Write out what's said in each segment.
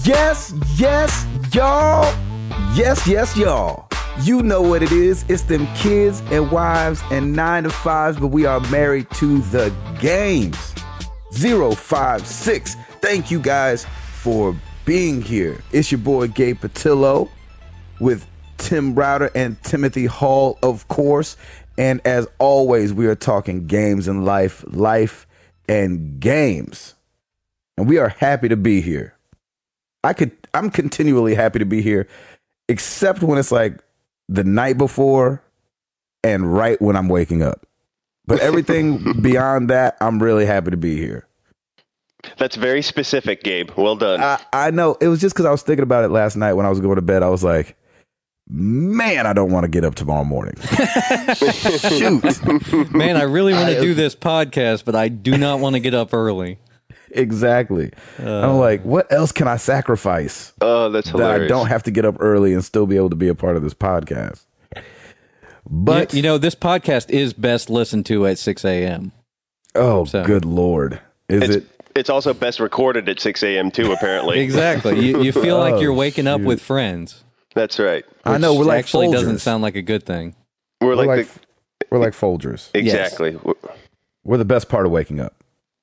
Yes, yes, y'all. Yes, yes, y'all. You know what it is. It's them kids and wives and 9-to-5s, but we are married to the games. 056. Thank you guys for being here. It's your boy Gabe Patillo with Tim Router and Timothy Hall, of course. And as always, we are talking games and life and games. And we are happy to be here. I'm continually happy to be here, except when it's like the night before and right when I'm waking up. But everything beyond that, I'm really happy to be here. That's very specific, Gabe. Well done. I know. It was just because I was thinking about it last night when I was going to bed. I was like, man, I don't want to get up tomorrow morning. Shoot. Man, I really want to do this podcast, but I do not want to get up early. Exactly. I'm like, what else can I sacrifice? Oh, that's hilarious. That I don't have to get up early and still be able to be a part of this podcast. But you know, this podcast is best listened to at 6 a.m. Oh, good Lord. It's also best recorded at 6 a.m. too, apparently. Exactly. You feel like you're waking up with friends. That's right. I know. We're like actually Folgers. Doesn't sound like a good thing. We're like Folgers. Exactly. Yes. We're the best part of waking up.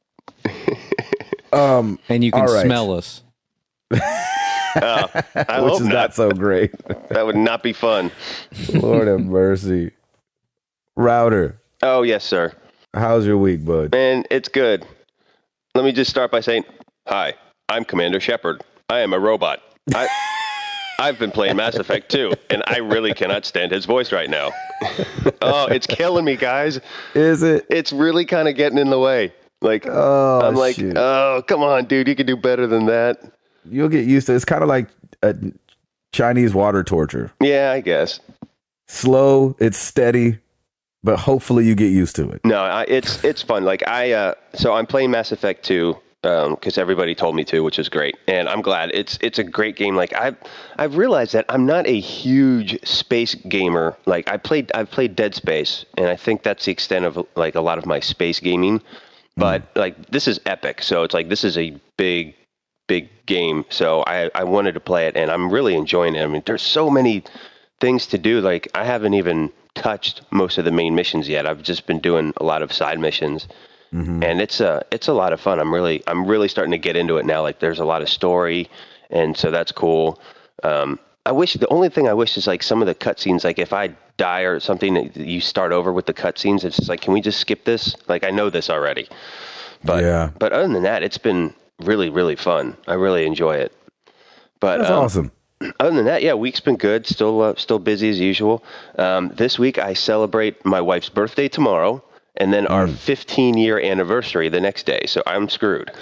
And you can smell us. I Which hope is not so great. That would not be fun. Lord have mercy. Router, Oh, yes, sir. how's your week, bud? Man, it's good. Let me just start by saying, hi, I'm Commander Shepard. I am a robot. I've been playing Mass Effect 2, and I really cannot stand his voice right now. Oh, it's killing me, guys. Is it? It's really kind of getting in the way. Like, I'm like, shit. oh, come on, dude. You can do better than that. You'll get used to it. It's kind of like a Chinese water torture. Yeah, I guess. Slow, it's steady, but hopefully you get used to it. No, it's fun. Like so I'm playing Mass Effect 2 because everybody told me to, which is great, and I'm glad. It's a great game. Like I've realized that I'm not a huge space gamer. Like I've played Dead Space, and I think that's the extent of like a lot of my space gaming. But like this is epic, so it's like this is a big game. So I wanted to play it, and I'm really enjoying it. I mean, there's so many things to do. Like I haven't even touched most of the main missions yet. I've just been doing a lot of side missions, and it's a lot of fun. I'm really starting to get into it now. Like there's a lot of story, and so that's cool. The only thing I wish is like some of the cutscenes, like if I die or something, you start over with the cutscenes. It's just like, can we just skip this? Like I know this already, but other than that, it's been really, really fun. I really enjoy it. But that's awesome. Other than that, yeah, week's been good. Still busy as usual. This week I celebrate my wife's birthday tomorrow, and then our 15-year anniversary the next day. So I'm screwed.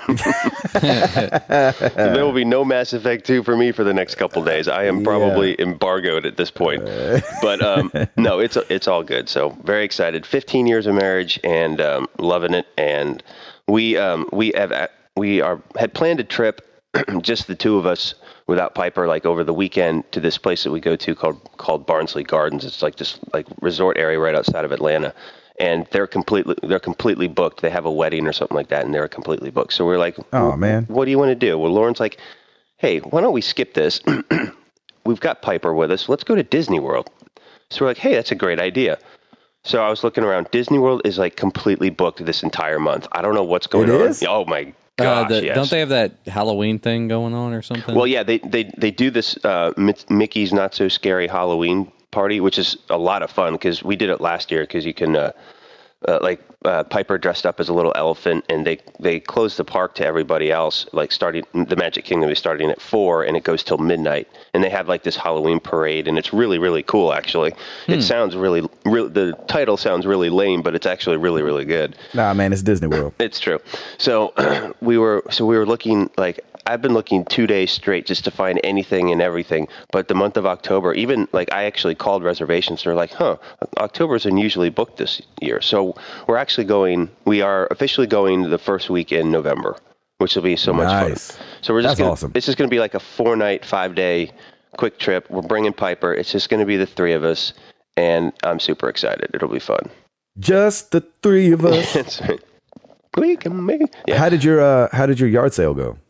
There will be no Mass Effect 2 for me for the next couple days. I am probably embargoed at this point. But no, it's all good. So very excited. 15 years of marriage and loving it. And we had planned a trip, just the two of us, without Piper, like over the weekend to this place that we go to called Barnsley Gardens. It's like this like resort area right outside of Atlanta, and they're completely booked. They have a wedding or something like that, and they're completely booked. So we're like, oh man, what do you want to do? Well, Lauren's like, hey, why don't we skip this? We've got Piper with us. Let's go to Disney World. So we're like, hey, that's a great idea. So I was looking around. Disney World is like completely booked this entire month. I don't know what's going on. Is? Oh my gosh, yes. Don't they have that Halloween thing going on or something? Well, yeah, they do this Mickey's Not So Scary Halloween party, which is a lot of fun because we did it last year because you can Piper dressed up as a little elephant, and they closed the park to everybody else, like starting the Magic Kingdom is starting at 4 and it goes till midnight, and they have like this Halloween parade, and it's really, really cool actually. It sounds really the title sounds really lame, but it's actually really, really good. Nah, man, it's Disney World. It's true. So we were looking, like I've been looking 2 days straight just to find anything and everything. But the month of October, even like I actually called reservations. They're like, October's unusually booked this year. So we are officially going the first week in November, which will be so much fun. So that's awesome. It's just going to be like a 4-night, 5-day quick trip. We're bringing Piper. It's just going to be the 3 of us. And I'm super excited. It'll be fun. Just the 3 of us. That's right. We can make. Yeah. How did your yard sale go?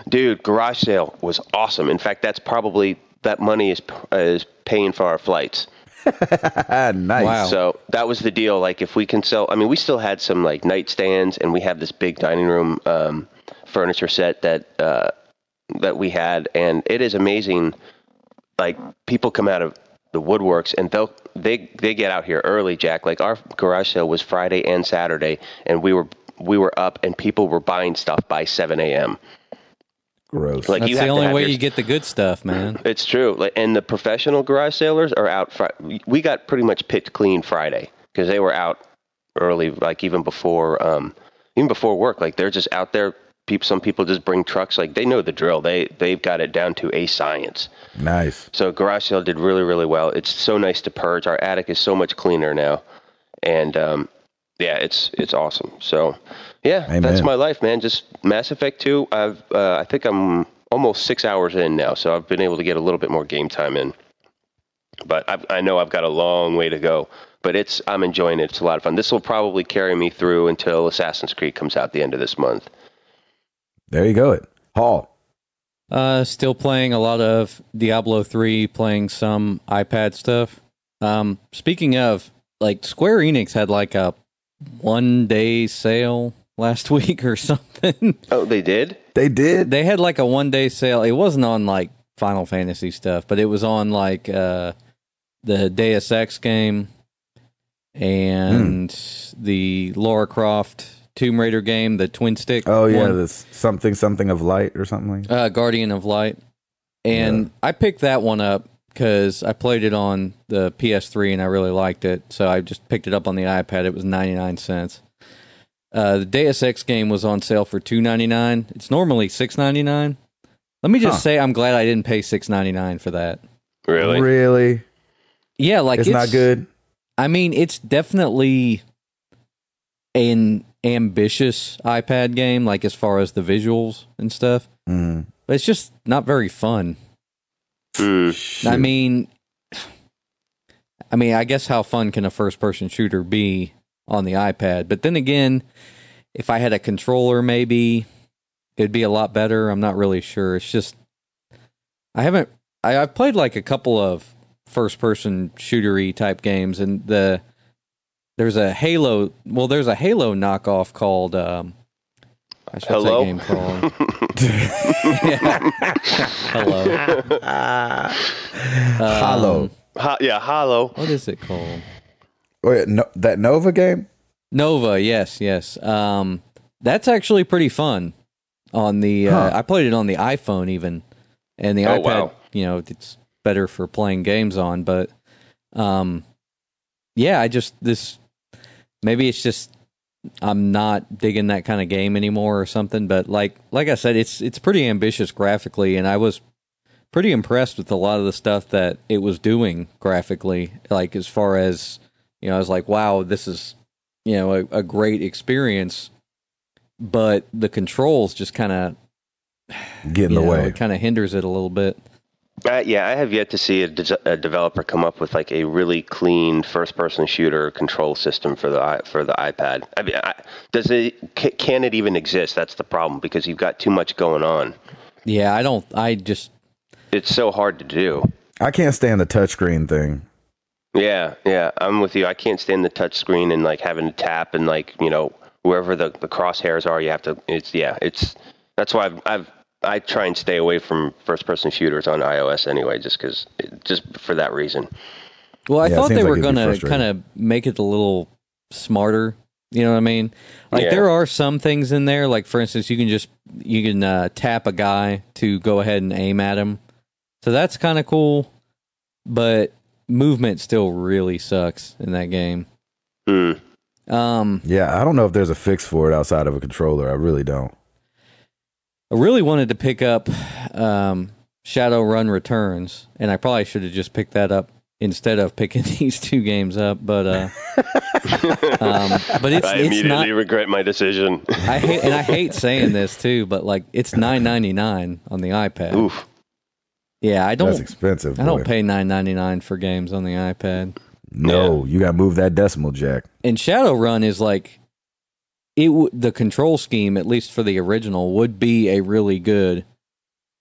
Dude, garage sale was awesome. In fact, that money is paying for our flights. Nice. Wow. So that was the deal. Like, if we can sell, I mean, we still had some like nightstands, and we have this big dining room furniture set that we had, and it is amazing. Like, people come out of the woodworks, and they get out here early, Jack. Like, our garage sale was Friday and Saturday, and we were up, and people were buying stuff by 7 a.m. Gross. Like, That's you the have to only have way your- you get the good stuff, man. It's true. Like, and the professional garage sailors are out. We got pretty much picked clean Friday because they were out early, like even before work. Like, they're just out there. Some people just bring trucks. Like, they know the drill. They've got it down to a science. Nice. So garage sale did really, really well. It's so nice to purge. Our attic is so much cleaner now, and yeah, it's awesome. So yeah, Amen. That's my life, man. Just Mass Effect 2. I think I'm almost 6 hours in now, so I've been able to get a little bit more game time in. But I know I've got a long way to go. But I'm enjoying it. It's a lot of fun. This will probably carry me through until Assassin's Creed comes out the end of this month. There you go. Hall. Still playing a lot of Diablo 3, playing some iPad stuff. Speaking of, like, Square Enix had like a 1-day sale last week or something. Oh, they did? They did. They had like a 1-day sale. It wasn't on like Final Fantasy stuff, but it was on like the Deus Ex game and the Lara Croft Tomb Raider game, the twin stick. Oh yeah, one. this something of light or something like that. Guardian of Light. And I picked that one up because I played it on the PS3 and I really liked it. So I just picked it up on the iPad. It was 99 cents. The Deus Ex game was on sale for $2.99. It's normally $6.99. Let me just say I'm glad I didn't pay $6.99 for that. Really? Really? Yeah, like It's not good. I mean, it's definitely an ambitious iPad game, like as far as the visuals and stuff. Mm. But it's just not very fun. Shoot. I mean, I guess how fun can a first-person shooter be on the iPad? But then again, if I had a controller, maybe it'd be a lot better. I'm not really sure. It's just I've played like a couple of first-person shootery type games, and there's a Halo knockoff called what's Hello? that game called? Yeah. Hello. Hollow. Hollow. What is it called? Wait, that Nova game? Nova, yes. That's actually pretty fun on the I played it on the iPhone even, and the iPad, wow. It's better for playing games on, but yeah, maybe it's just I'm not digging that kind of game anymore or something, but like I said, it's pretty ambitious graphically, and I was pretty impressed with a lot of the stuff that it was doing graphically, like as far as, I was like, wow, this is, a great experience, but the controls just kind of Get in the way. It kind of hinders it a little bit. Yeah, I have yet to see a developer come up with like a really clean first-person shooter control system for the iPad. I mean, can it even exist? That's the problem, because you've got too much going on. Yeah, It's so hard to do. I can't stand the touchscreen thing. Yeah, I'm with you. I can't stand the touch screen and like having to tap and like, wherever the crosshairs are, you have to. That's why I try and stay away from first-person shooters on iOS anyway, just for that reason. Well, I Yeah, it thought seems they like were it'd be going to frustrating. kind of make it a little smarter. You know what I mean? Like, Yeah. there are some things in there. Like, for instance, you can tap a guy to go ahead and aim at him. So that's kind of cool. But movement still really sucks in that game. Hmm. Yeah, I don't know if there's a fix for it outside of a controller. I really don't. I really wanted to pick up Shadowrun Returns, and I probably should have just picked that up instead of picking these two games up. But it's I immediately regret my decision. I hate saying this too, but like it's $9.99 on the iPad. Oof. Yeah, That's expensive. I don't boy. pay $9.99 for games on the iPad. No, you got to move that decimal, Jack. And Shadowrun is like the control scheme, at least for the original, would be a really good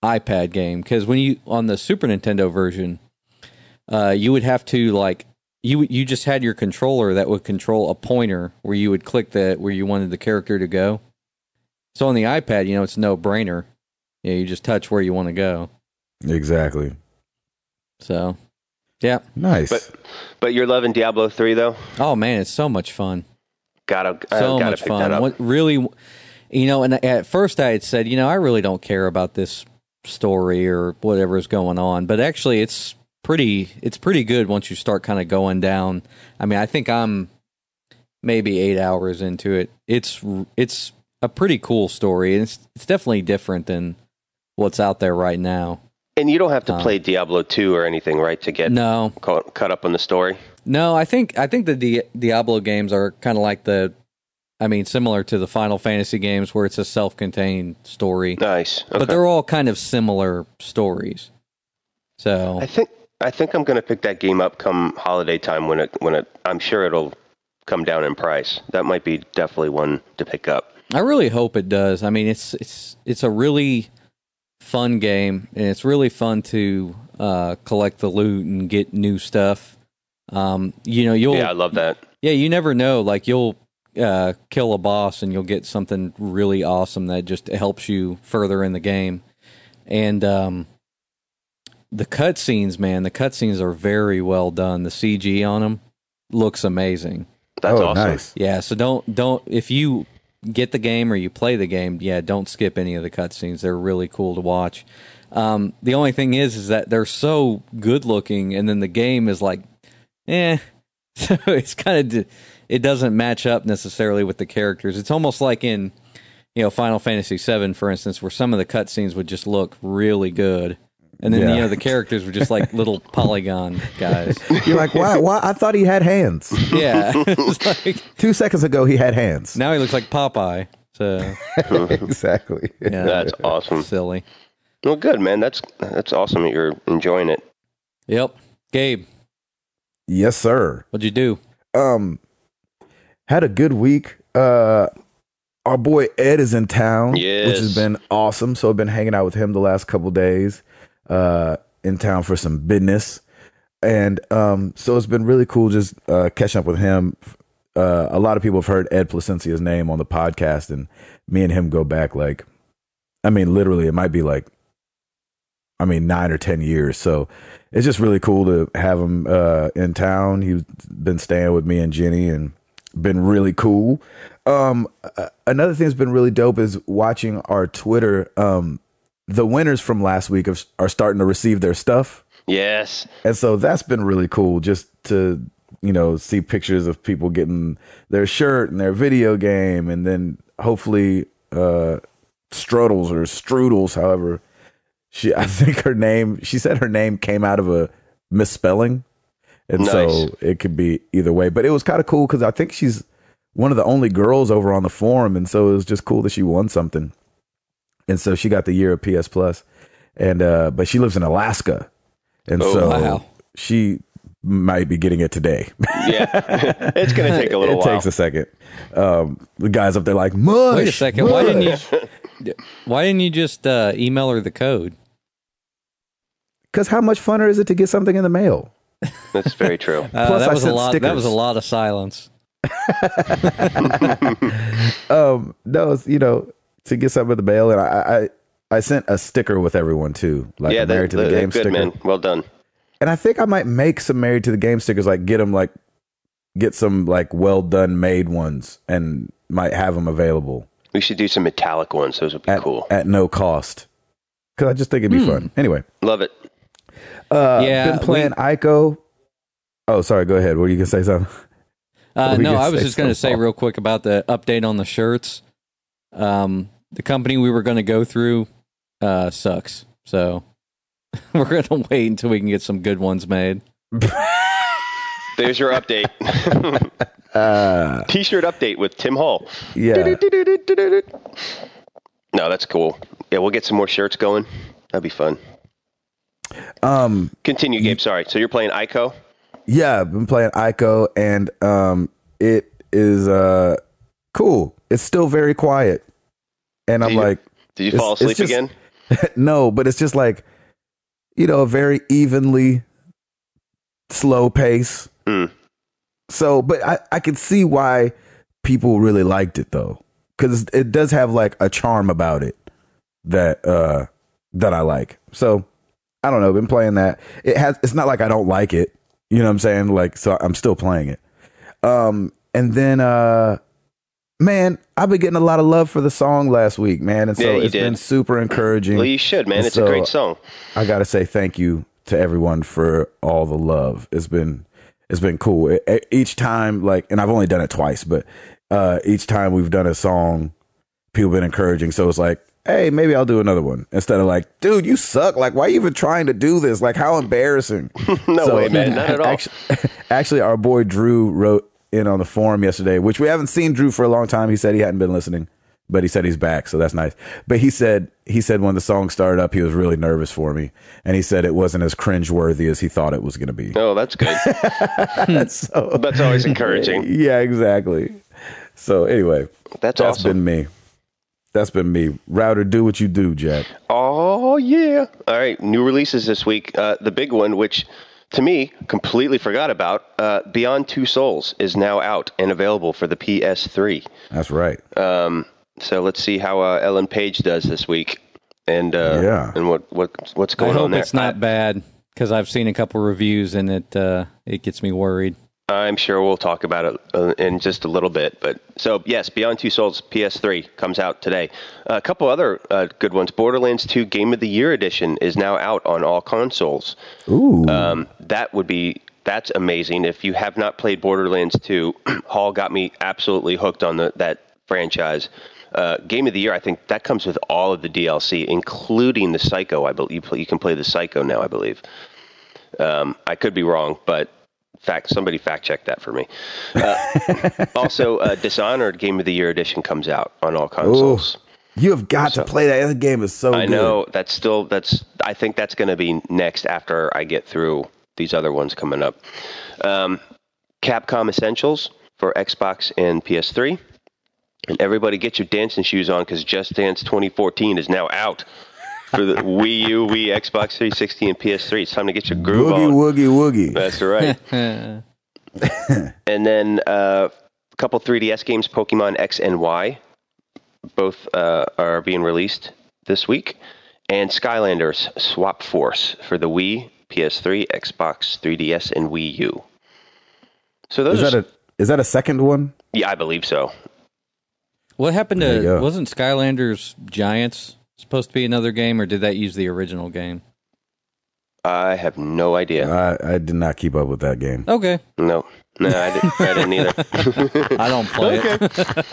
iPad game, because when you on the Super Nintendo version, you would have to like you just had your controller that would control a pointer where you would click where you wanted the character to go. So on the iPad, it's no brainer. Yeah, you just touch where you want to go. Exactly. So, yeah, nice. But you're loving Diablo 3 though. Oh man, it's so much fun. Gotta much pick fun. that up. What really, and at first I had said, I really don't care about this story or whatever is going on, but actually it's pretty good once you start kind of going down. I mean, I think I'm maybe 8 hours into it. It's a pretty cool story, and it's definitely different than what's out there right now. And you don't have to play Diablo 2 or anything, right, to get caught up on the story? No, I think the Diablo games are kind of like similar to the Final Fantasy games where it's a self-contained story. Nice. Okay. But they're all kind of similar stories. So I think I'm going to pick that game up come holiday time when it I'm sure it'll come down in price. That might be definitely one to pick up. I really hope it does. I mean, it's a really fun game, and it's really fun to collect the loot and get new stuff. I love that. Yeah, you never know. Like you'll kill a boss and you'll get something really awesome that just helps you further in the game. And the cutscenes, man, are very well done. The CG on them looks amazing. That's awesome. Nice. Yeah, so don't if you get the game or you play the game, don't skip any of the cutscenes. They're really cool to watch. The only thing is that they're so good looking, and then the game is like, so it's kind of it doesn't match up necessarily with the characters. It's almost like in Final Fantasy VII, for instance, where some of the cutscenes would just look really good. And then, the characters were just like little polygon guys. You're like, why? I thought he had hands. Yeah. It's like, 2 seconds ago, he had hands. now he looks like Popeye. So, Exactly. yeah. That's awesome. Silly. Well, good, man. That's awesome that you're enjoying it. Yep. Gabe, Yes, sir. what'd you do? Had a good week. Our boy Ed is in town, Yes. which has been awesome. So I've been hanging out with him the last couple days, in town for some business. And so it's been really cool just catching up with him. A lot of people have heard Ed Placencia's name on the podcast, and me and him go back literally, it might be 9 or 10 years. So it's just really cool to have him in town. He's been staying with me and Jenny and been really cool. Another thing that's been really dope is watching our Twitter. The winners from last week are starting to receive their stuff. Yes. And so that's been really cool just to, see pictures of people getting their shirt and their video game. And then hopefully Strudels or Strudels, however, she said her name came out of a misspelling. And Nice. So it could be either way. But it was kind of cool because I think she's one of the only girls over on the forum. And so it was just cool that she won something. And so she got the year of PS Plus. And but she lives in Alaska. And wow. She might be getting it today. Yeah. It's going to take a little while. It takes a second. The guys up there like, mush. Wait a second. Mush. Why didn't you just email her the code? Because how much funner is it to get something in the mail? That's very true. Plus, that I was a sent lot. stickers. That was a lot of silence. No, it's, to get something in the mail. And I sent a sticker with everyone too. Like a Married to the Game good, sticker. man. Well done. And I think I might make some Married to the Game stickers, get some well done made ones and might have them available. We should do some metallic ones. Those would be cool. At no cost. Because I just think it'd be fun. Anyway. Love it. Been playing Ico. Oh, sorry. Go ahead. Were you going to say something? No, I was just going to say real quick about the update on the shirts. The company we were going to go through sucks. So we're going to wait until we can get some good ones made. There's your update. T-shirt update with Tim Hall. Yeah. No, that's cool. Yeah, we'll get some more shirts going. That'd be fun. Continue, Gabe. Sorry. So you're playing Ico? Yeah, I've been playing Ico, and it is cool. It's still very quiet. And I'm like... Did you fall asleep again? No, but it's just like, a very evenly slow pace. Mm. So, but I could see why people really liked it though, because it does have like a charm about it that I like. So I don't know. Been playing that. It's not like I don't like it. You know what I'm saying? Like, so I'm still playing it. And then man, I've been getting a lot of love for the song last week, man, and so it's been super encouraging. Well, you should, man. It's a great song. I gotta say thank you to everyone for all the love. It's been cool. Each time, like, and I've only done it twice, but each time we've done a song, people have been encouraging. So it's like, hey, maybe I'll do another one instead of like, dude, you suck. Like, why are you even trying to do this? Like, how embarrassing. No way, man. Not at all. Actually, our boy Drew wrote in on the forum yesterday, which we haven't seen Drew for a long time. He said he hadn't been listening, but he said he's back, so that's nice. But he said when the song started up, he was really nervous for me, and he said it wasn't as cringeworthy as he thought it was going to be. Oh, that's good. So, that's always encouraging. Yeah, exactly. So anyway, that's awesome. That's been me. Router, do what you do, Jack. Oh yeah! All right, new releases this week. The big one, which to me, completely forgot about, Beyond Two Souls is now out and available for the PS3. That's right. So let's see how Ellen Page does this week, and what's going on there. I hope it's not bad, because I've seen a couple reviews and it gets me worried. I'm sure we'll talk about it in just a little bit. But so yes, Beyond Two Souls PS3 comes out today. A couple other good ones. Borderlands 2 Game of the Year Edition is now out on all consoles. Ooh. That's amazing. If you have not played Borderlands 2, Hall got me absolutely hooked on that franchise. Game of the Year, I think that comes with all of the DLC, including the Psycho. I believe you can play the Psycho now, I believe. I could be wrong, but somebody fact check that for me. Also, Dishonored Game of the Year Edition comes out on all consoles. Ooh, you have got to play that. That game is so good. I know. I think that's going to be next after I get through these other ones coming up. Capcom Essentials for Xbox and PS3. And everybody get your dancing shoes on, because Just Dance 2014 is now out for the Wii U, Wii, Xbox 360, and PS3. It's time to get your groove on. Woogie, woogie. That's right. And then a couple 3DS games, Pokemon X and Y. Both are being released this week. And Skylanders Swap Force for the Wii, PS3, Xbox 3DS, and Wii U. So those is that a second one? Yeah, I believe so. What happened to, wasn't Skylanders Giants supposed to be another game, or did that use the original game? I have no idea. I did not keep up with that game. Okay. No, I didn't either. I don't play it.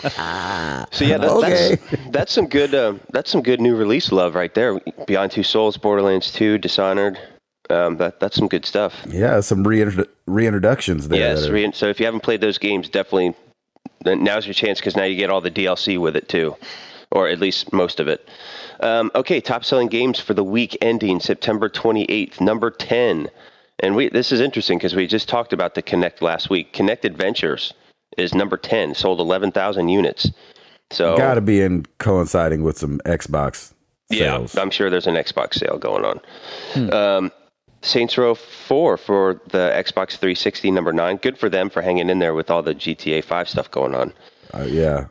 So yeah, that's some good new release love right there. Beyond Two Souls, Borderlands 2, Dishonored. That's some good stuff. Yeah, some reintroductions there. Yes, so if you haven't played those games, definitely now's your chance, because now you get all the DLC with it too, or at least most of it. Okay, top selling games for the week ending September 28th, number 10. And this is interesting because we just talked about the Kinect last week. Kinect Adventures is number 10, sold 11,000 units. So got to be coinciding with some Xbox sales. Yeah, I'm sure there's an Xbox sale going on. Saints Row 4 for the Xbox 360, number 9. Good for them for hanging in there with all the GTA 5 stuff going on. Yeah.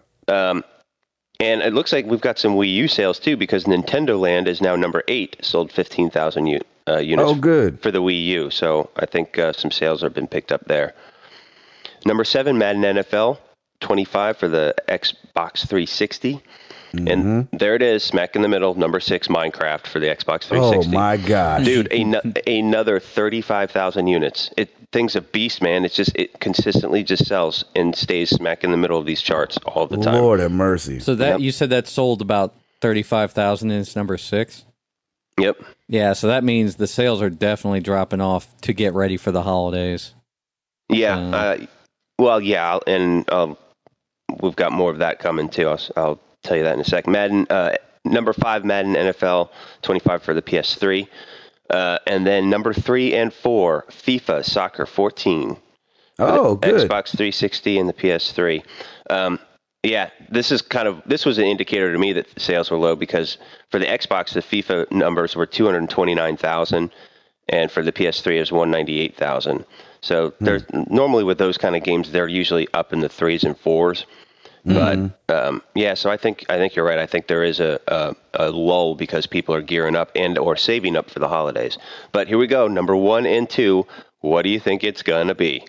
And it looks like we've got some Wii U sales too, because Nintendo Land is now number 8, sold 15,000 units. Oh, good. For the Wii U. So I think some sales have been picked up there. Number 7, Madden NFL 25 for the Xbox 360. Mm-hmm. And there it is, smack in the middle. Number 6, Minecraft for the Xbox 360. Oh my gosh, dude! Another 35,000 units. Thing's a beast, man. It consistently just sells and stays smack in the middle of these charts all the time. Lord have mercy. So you said that sold about 35,000 and it's number 6. Yep. Yeah, so that means the sales are definitely dropping off to get ready for the holidays. Yeah. Well, yeah, and we've got more of that coming too. I'll tell you that in a sec. Madden, number 5, Madden NFL 25 for the PS3. And then number 3 and 4, FIFA Soccer 14. Oh, good. Xbox 360 and the PS3. Yeah, this was an indicator to me that the sales were low because for the Xbox, the FIFA numbers were 229,000, and for the PS3 it was 198,000. So there's normally with those kind of games, they're usually up in the 3s and 4s. But yeah, so I think you're right. I think there is a lull because people are gearing up and or saving up for the holidays. But here we go, number 1 and 2. What do you think it's gonna be?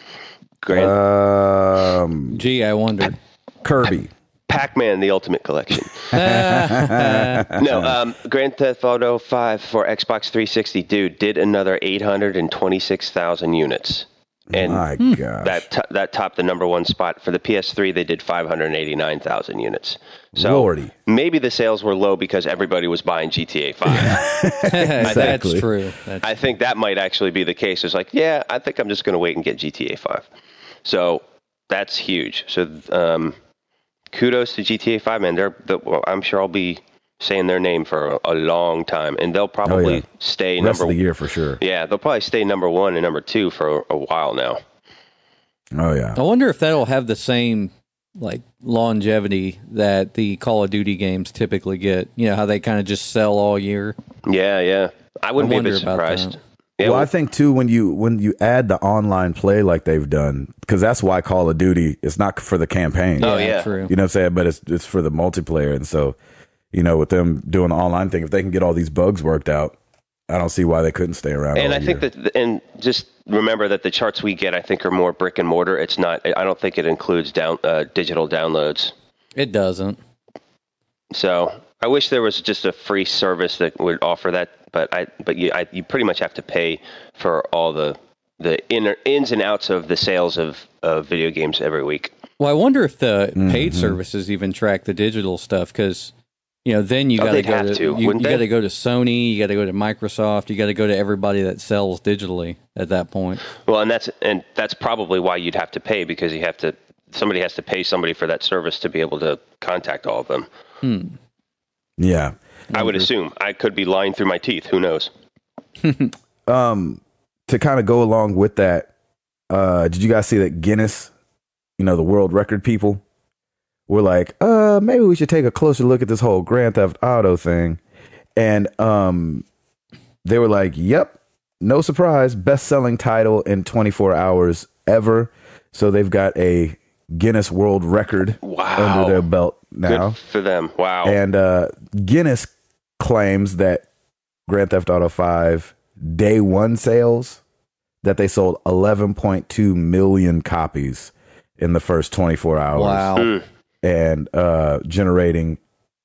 Gee, I wondered. Kirby. Pac-Man: The Ultimate Collection. No, Grand Theft Auto 5 for Xbox 360, dude, did another 826,000 units. And my gosh. that topped the number 1 spot. For the PS3, they did 589,000 units. So Lordy. maybe the sales were low because everybody was buying GTA 5. That's true. I think that might actually be the case. It's like, yeah, I think I'm just going to wait and get GTA 5. So that's huge. So kudos to GTA 5, man. I'm sure I'll be saying their name for a long time, and they'll probably stay rest of the year for sure. Yeah, they'll probably stay number 1 and number 2 for a while now. Oh yeah. I wonder if that'll have the same like longevity that the Call of Duty games typically get. You know how they kind of just sell all year. Yeah. I wouldn't be a bit surprised. Yeah, well, I think too when you add the online play like they've done, because that's why Call of Duty, it's not for the campaign. Oh yeah, true. You know what I'm saying? But it's for the multiplayer, and so with them doing the online thing, if they can get all these bugs worked out, I don't see why they couldn't stay around. And all I think that, and just remember that the charts we get, I think, are more brick and mortar. It's not. I don't think it includes digital downloads. It doesn't. So I wish there was just a free service that would offer that. But you pretty much have to pay for all the ins and outs of the sales of video games every week. Well, I wonder if the paid services even track the digital stuff because then you got to go to you got to go to Sony, you got to go to Microsoft, you got to go to everybody that sells digitally at that point. Well, and that's probably why you'd have to pay because somebody has to pay somebody for that service to be able to contact all of them. Yeah. I would assume. I could be lying through my teeth. Who knows? To kind of go along with that, did you guys see that Guinness, the world record people, were like, maybe we should take a closer look at this whole Grand Theft Auto thing. And they were like, yep, no surprise, best-selling title in 24 hours ever. So they've got a Guinness World Record under their belt now. Good for them. Wow. And Guinness claims that Grand Theft Auto 5 day 1 sales, that they sold 11.2 million copies in the first 24 hours. Wow. And generating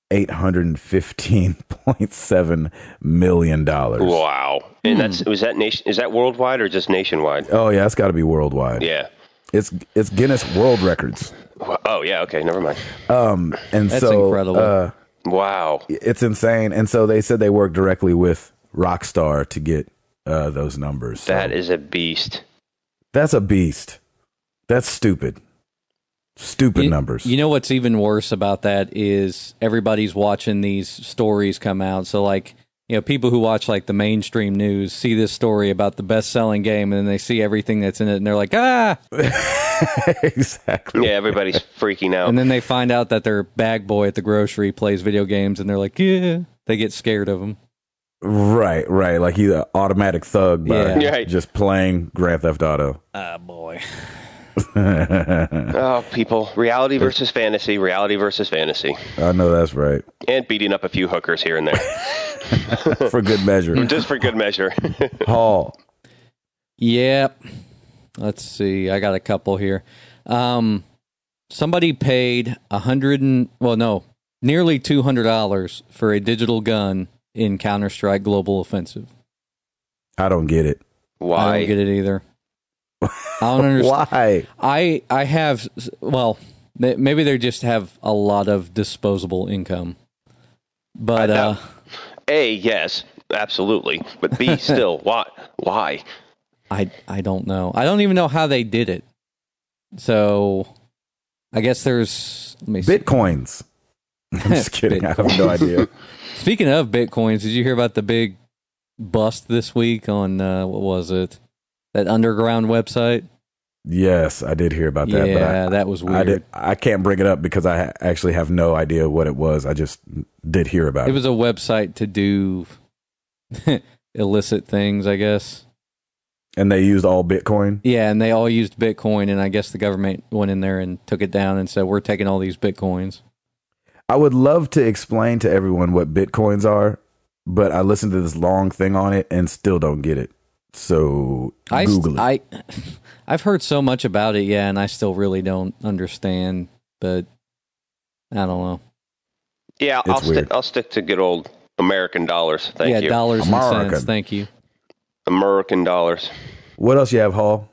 $815.7 million. Wow. And is that worldwide or just nationwide? Oh yeah, it's got to be worldwide. Yeah. It's Guinness World Records. Oh yeah, okay, never mind. And that's so incredible. Wow. It's insane. And so they said they worked directly with Rockstar to get those numbers. So that is a beast. That's a beast. That's stupid. Stupid numbers. You know what's even worse about that is everybody's watching these stories come out. So like, people who watch like the mainstream news see this story about the best-selling game and then they see everything that's in it and they're like, ah! Exactly. Yeah, everybody's freaking out. And then they find out that their bag boy at the grocery plays video games and they're like, yeah, they get scared of him. Right. Like he's an automatic thug by just playing Grand Theft Auto. Ah, boy. Oh, people. Reality versus fantasy. I know that's right. And beating up a few hookers here and there. For good measure. Just for good measure. Hall. Yep. Let's see. I got a couple here. Somebody paid nearly $200 for a digital gun in Counter-Strike Global Offensive. I don't get it. Why? I don't get it either. I don't understand. Why? I have, maybe they just have a lot of disposable income. But A, yes, absolutely. But B, still, why? I don't know. I don't even know how they did it. So I guess there's Bitcoins. I'm just kidding. I have no idea. Speaking of Bitcoins, did you hear about the big bust this week on what was it? That underground website? Yes, I did hear about that. Yeah, but that was weird. I can't bring it up because I actually have no idea what it was. I just did hear about it. It was a website to do illicit things, I guess. And they used all Bitcoin? Yeah, and they all used Bitcoin, and I guess the government went in there and took it down and said, we're taking all these Bitcoins. I would love to explain to everyone what Bitcoins are, but I listened to this long thing on it and still don't get it. So Google it. I've heard so much about it, yeah, and I still really don't understand, but I don't know. Yeah, I'll stick to good old American dollars. Thank you. Yeah, dollars and cents. Thank you. American dollars. What else you have, Hall?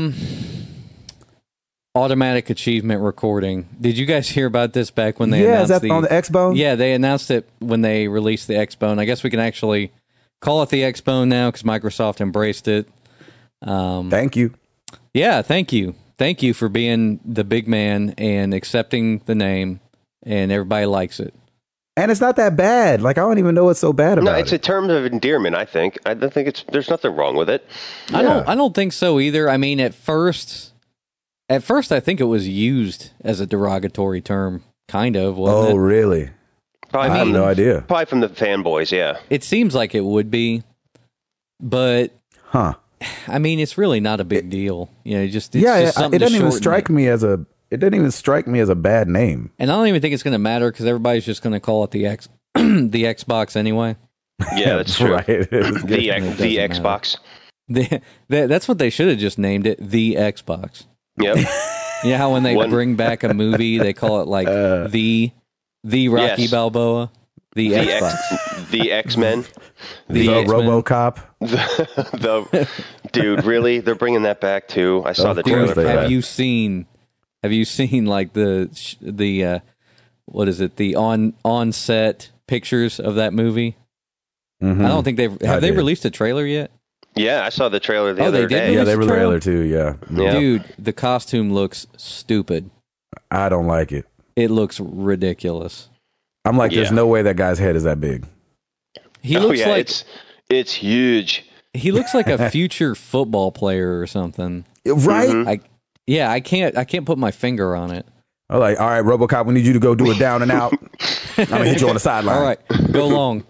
Automatic achievement recording. Did you guys hear about this back when they announced is that on the X-Bone? Yeah, they announced it when they released the X-Bone. I guess we can actually call it the X-Bone now because Microsoft embraced it. Thank you. Yeah, thank you. Thank you for being the big man and accepting the name, and everybody likes it. And it's not that bad. Like, I don't even know what's so bad about it. No, it's a term of endearment, I think. I don't think there's nothing wrong with it. Yeah. I don't think so either. I mean, at first I think it was used as a derogatory term, kind of, wasn't it? Oh, really? Probably I have no idea. Probably from the fanboys, yeah. It seems like it would be, but I mean, it's really not a big deal. You know, it's it doesn't even strike me as a bad name. And I don't even think it's going to matter because everybody's just going to call it the the Xbox anyway. Yeah, that's true. Right. the Xbox. That's what they should have just named it, the Xbox. Yep. You know how when they bring back a movie, they call it like the Rocky Balboa, the Xbox, the X-Men, the RoboCop. Dude, really? They're bringing that back too. I saw the trailer. Have you seen like the what is it? The on set pictures of that movie? Mm-hmm. I don't think they released a trailer yet. Yeah, I saw the trailer the other day. Yeah, they released the trailer too. Yeah, dude, the costume looks stupid. I don't like it. It looks ridiculous. I'm like, there's no way that guy's head is that big. He looks like it's huge. He looks like a future football player or something, right? Mm-hmm. I can't put my finger on it. I'm like, all right, RoboCop, we need you to go do it down and out. I'm gonna hit you on the sideline. All right, go long.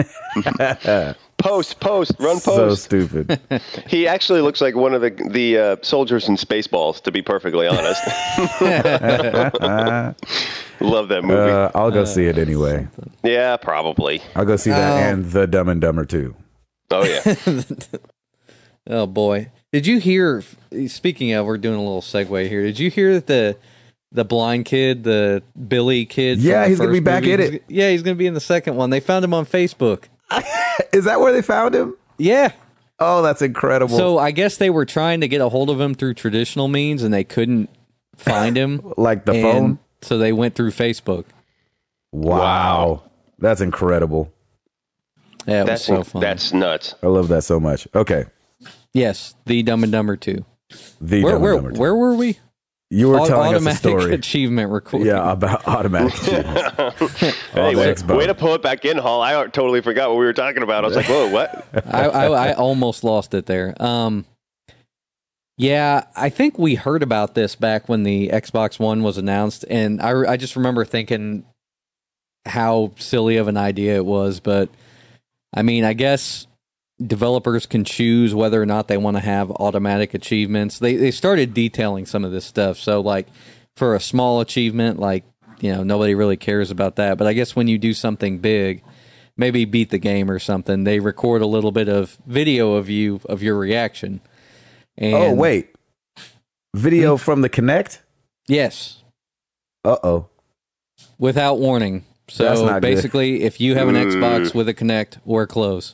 Post, run post. So stupid. He actually looks like one of the soldiers in Spaceballs, to be perfectly honest. Love that movie. I'll go see it anyway. Yeah, probably. I'll go see that and The Dumb and Dumber 2. Oh, yeah. Oh, boy. Did you hear, speaking of, we're doing a little segue here. Did you hear that the blind kid, the Billy kid? Yeah, he's going to be back in it. Yeah, he's going to be in the second one. They found him on Facebook. Is that where they found him? Yeah. Oh, that's incredible. So I guess they were trying to get a hold of him through traditional means, and they couldn't find him. Like the phone? So they went through Facebook. Wow. That's incredible. Yeah, it was so fun. That's nuts. I love that so much. Okay. Yes, The Dumb and Dumber 2. The Dumb and Dumber 2. Where were we? You were telling us a story. Automatic achievement recording. Yeah, about automatic achievements. Hey, way to pull it back in, Hall. I totally forgot what we were talking about. I was like, whoa, what? I almost lost it there. Yeah, I think we heard about this back when the Xbox One was announced, and I just remember thinking how silly of an idea it was. But, I mean, I guess developers can choose whether or not they want to have automatic achievements. They started detailing some of this stuff. So, like, for a small achievement, like, you know, nobody really cares about that. But I guess when you do something big, maybe beat the game or something, they record a little bit of video of your reaction. And wait. Video from the Kinect? Yes. Uh-oh. Without warning. So basically, if you have an Xbox with a Kinect, wear clothes.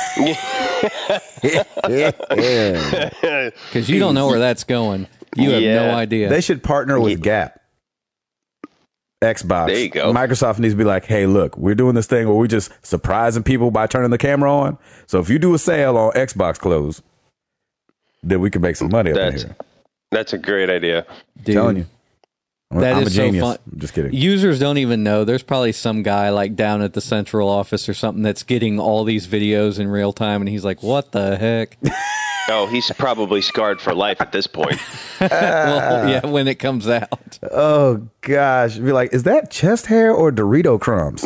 Because you don't know where that's going. You have no idea. They should partner with Gap. Xbox. There you go. Microsoft needs to be like, hey, look, we're doing this thing where we're just surprising people by turning the camera on. So if you do a sale on Xbox clothes, then we can make some money up in here. That's a great idea. Dude, I'm telling you. I'm a genius. So fun. I'm just kidding. Users don't even know. There's probably some guy like down at the central office or something that's getting all these videos in real time, and he's like, "What the heck?" Oh, he's probably scarred for life at this point. Well, yeah, when it comes out. Oh gosh, be like, is that chest hair or Dorito crumbs?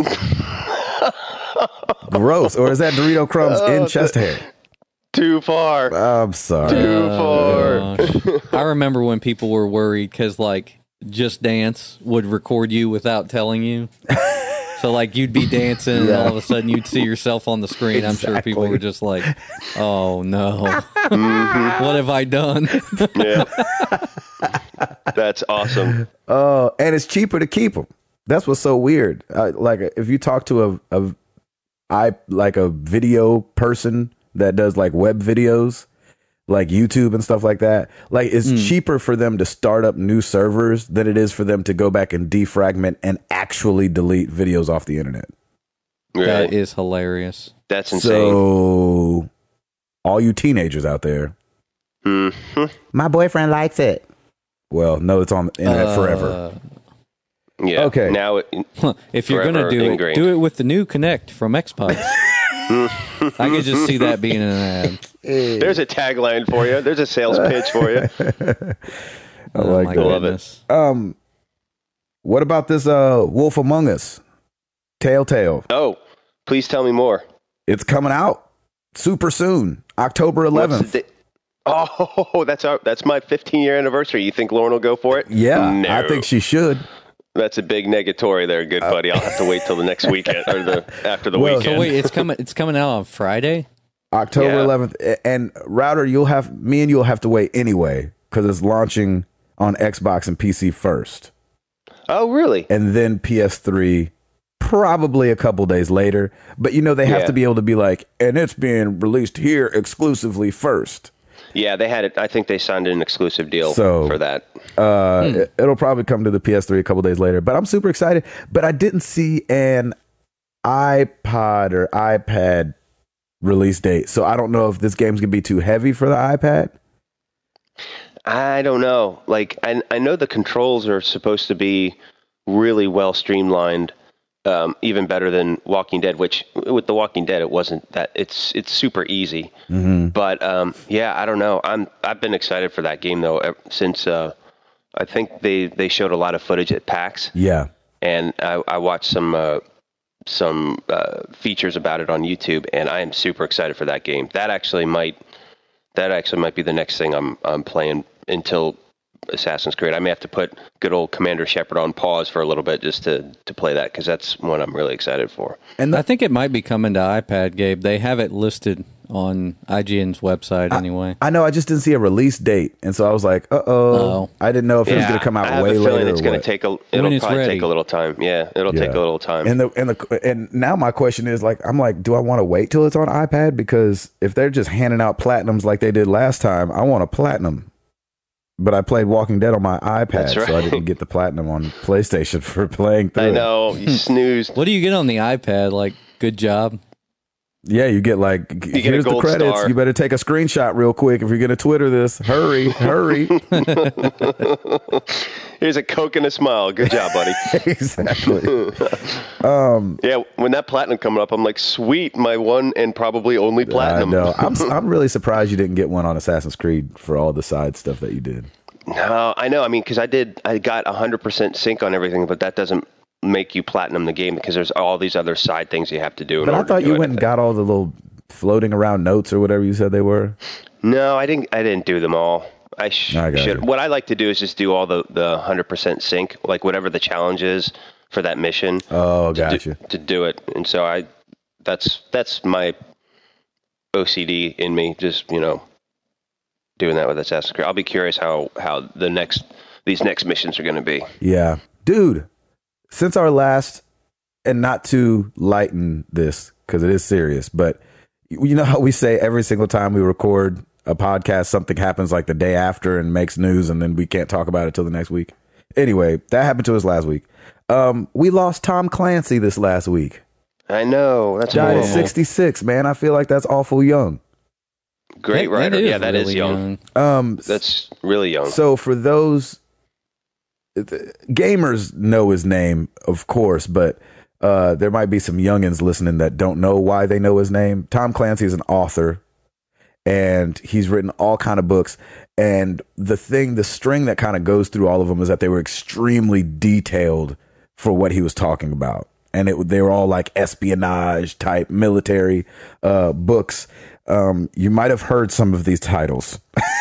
Gross. Or is that Dorito crumbs in chest hair? Too far. I'm sorry. Too far. Gosh. I remember when people were worried because, like, Just Dance would record you without telling you. So, like, you'd be dancing and all of a sudden you'd see yourself on the screen. Exactly. I'm sure people were just like, oh, no. What have I done? Yeah. That's awesome. Oh, and it's cheaper to keep them. That's what's so weird. Like, if you talk to a video person that does like web videos, like YouTube and stuff like that, like it's cheaper for them to start up new servers than it is for them to go back and defragment and actually delete videos off the internet. Really? That is hilarious. That's insane. So, all you teenagers out there, my boyfriend likes it. Well, no, it's on the internet forever. Yeah. Okay. Now, If you're going to ingrained. do it with the new Connect from Xbox. I could just see that being an ad. there's a tagline for you. There's a sales pitch for you. I like my that. Love it. goodness. What about this Wolf Among Us? Telltale. Oh, please tell me more. It's coming out super soon, October What's 11th. the Oh, that's my 15-year anniversary. You think Lauren will go for it? Yeah, No. I think she should. That's a big negatory there, good buddy. I'll have to wait till the next weekend or after the Well, weekend. So wait, it's coming out on Friday? October Yeah. 11th. And Router, me and you'll have to wait anyway because it's launching on Xbox and PC first. Oh, really? And then PS3 probably a couple days later. But they have Yeah. to be able to be like, and it's being released here exclusively first. Yeah, they had it. I think they signed an exclusive deal So- for that. It'll probably come to the PS3 a couple days later, but I'm super excited. But I didn't see an iPod or iPad release date, so I don't know if this game's gonna be too heavy for the iPad. I don't know. Like, I know the controls are supposed to be really well streamlined, even better than Walking Dead. Which with the Walking Dead, it wasn't that. It's super easy. But yeah, I don't know. I've been excited for that game though since I think they showed a lot of footage at PAX. Yeah, And I watched some features about it on YouTube, and I am super excited for that game. That actually might be the next thing I'm playing until Assassin's Creed. I may have to put good old Commander Shepard on pause for a little bit just to play that, because that's one I'm really excited for. and I think it might be coming to iPad, Gabe. They have it listed on IGN's website anyway. I know. I just didn't see a release date, and so I was like, Oh. I didn't know if it was gonna come I out have way a feeling later. it's or going to what. take When it'll it's probably ready. take a little time. Yeah, it'll take a little time. And now my question is like, I'm like, do I want to wait till it's on iPad? Because if they're just handing out platinums like they did last time, I want a platinum. But I played Walking Dead on my iPad, That's so I right. didn't get the platinum on PlayStation for playing through I it. know, you snoozed. What do you get on the iPad? Like, good job? Yeah, you get like, get a here's the gold credits. star. You better take a screenshot real quick if you're going to Twitter this. Hurry, hurry. Here's a Coke and a smile. Good job, buddy. Exactly. Yeah, when that platinum coming up, I'm like, sweet, my one and probably only platinum. I know. I'm really surprised you didn't get one on Assassin's Creed for all the side stuff that you did. No, I know. I mean, because I got 100% sync on everything, but that doesn't make you platinum the game because there's all these other side things you have to do. But I thought you went and got all the little floating around notes or whatever you said they were. No, I didn't do them all. I I got should. you. What I like to do is just do all the 100% sync, like whatever the challenge is for that mission. Oh, gotcha. To do it, and so that's my OCD in me. Just doing that with Assassin's Creed. I'll be curious how these next missions are going to be. Yeah. Dude, since our last, and not to lighten this because it is serious, but you know how we say every single time we record a podcast, something happens like the day after and makes news, and then we can't talk about it till the next week. Anyway, that happened to us last week. We lost Tom Clancy this last week. I know, that's Died at horrible. 66, man. I feel like that's awful young. Great writer. Yeah, that is really young. That's really young. So for those gamers know his name, of course, but there might be some youngins listening that don't know why they know his name. Tom Clancy is an author, and he's written all kind of books. And the string that kind of goes through all of them is that they were extremely detailed for what he was talking about. And they were all like espionage type military books. You might have heard some of these titles.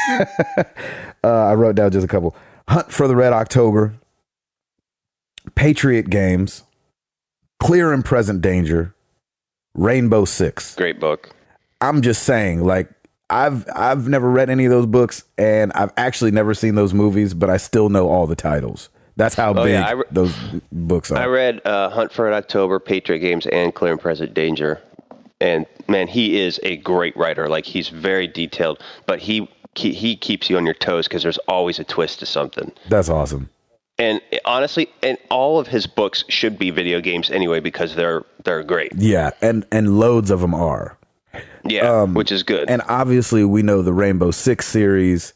I wrote down just a couple. Hunt for the Red October, Patriot Games, Clear and Present Danger, Rainbow Six. Great book. I'm just saying, like, I've never read any of those books, and I've actually never seen those movies, but I still know all the titles. That's how big those books are. I read Hunt for Red October, Patriot Games, and Clear and Present Danger. And man, he is a great writer. Like, he's very detailed, but he keeps you on your toes because there's always a twist to something. That's awesome. And honestly, and all of his books should be video games anyway because they're great. Yeah, and loads of them are. Yeah, which is good. And obviously, we know the Rainbow Six series,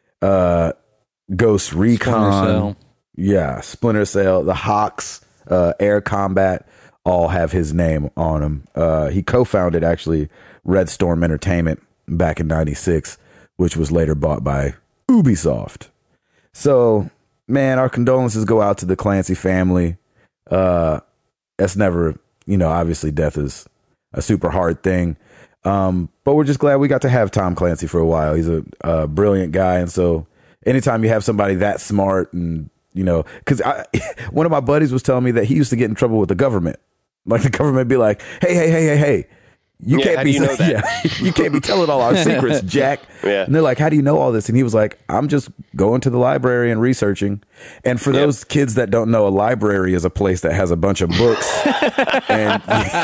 Ghost Recon, Splinter Cell, the Hawks, Air Combat, all have his name on them. He co-founded actually Red Storm Entertainment back in '96, which was later bought by Ubisoft. So, man, our condolences go out to the Clancy family. That's never, obviously death is a super hard thing. But we're just glad we got to have Tom Clancy for a while. He's a brilliant guy. And so anytime you have somebody that smart and, because one of my buddies was telling me that he used to get in trouble with the government. Like the government be like, hey, you can't be, you can't be telling all our secrets, Jack. Yeah. And they're like, how do you know all this? And he was like, I'm just going to the library and researching. And for those kids that don't know, a library is a place that has a bunch of books and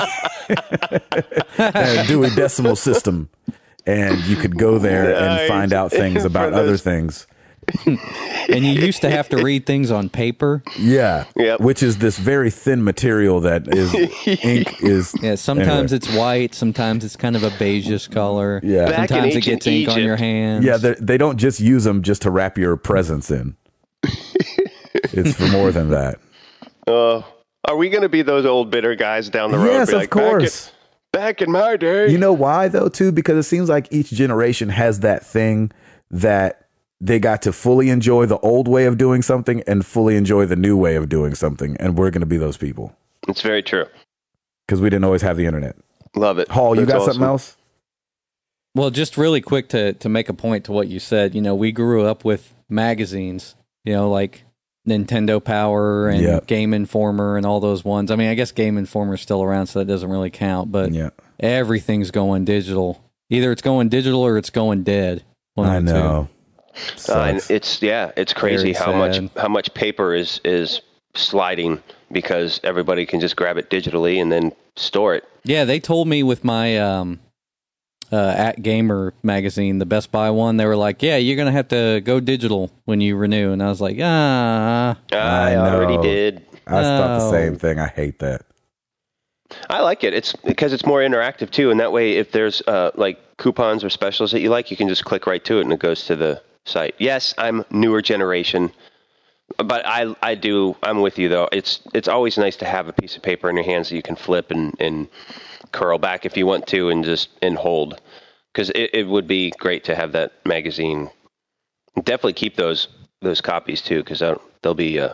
a Dewey Decimal System. And you could go there and find out things about other things. And you used to have to read things on paper. Yeah. Yep. Which is this very thin material that is ink is. Yeah. Sometimes it's white. Sometimes it's kind of a beigeish color. Yeah. Sometimes it gets ink on your hands. Yeah. They don't just use them just to wrap your presents in. It's for more than that. Are we going to be those old bitter guys down the road? Yes, of course. Back in my day. You know why though, too? Because it seems like each generation has that thing that they got to fully enjoy the old way of doing something and fully enjoy the new way of doing something. And we're going to be those people. It's very true. Because we didn't always have the internet. Love it. Hall, you got something else? Well, just really quick to make a point to what you said. We grew up with magazines, like Nintendo Power and Game Informer and all those ones. I mean, I guess Game Informer is still around, so that doesn't really count. But everything's going digital. Either it's going digital or it's going dead. I know. It's crazy how much paper is sliding because everybody can just grab it digitally and then store it. Yeah, they told me with my At Gamer magazine, the Best Buy one, they were like, "Yeah, you're gonna have to go digital when you renew," and I was like, I already did. I thought the same thing. I hate that. I like it. It's because it's more interactive too, and that way, if there's like coupons or specials that you like, you can just click right to it and it goes to the site. Yes, I'm newer generation, but I'm with you though. It's always nice to have a piece of paper in your hands that you can flip and curl back if you want to and hold, because it would be great to have that magazine. Definitely keep those copies too, because they'll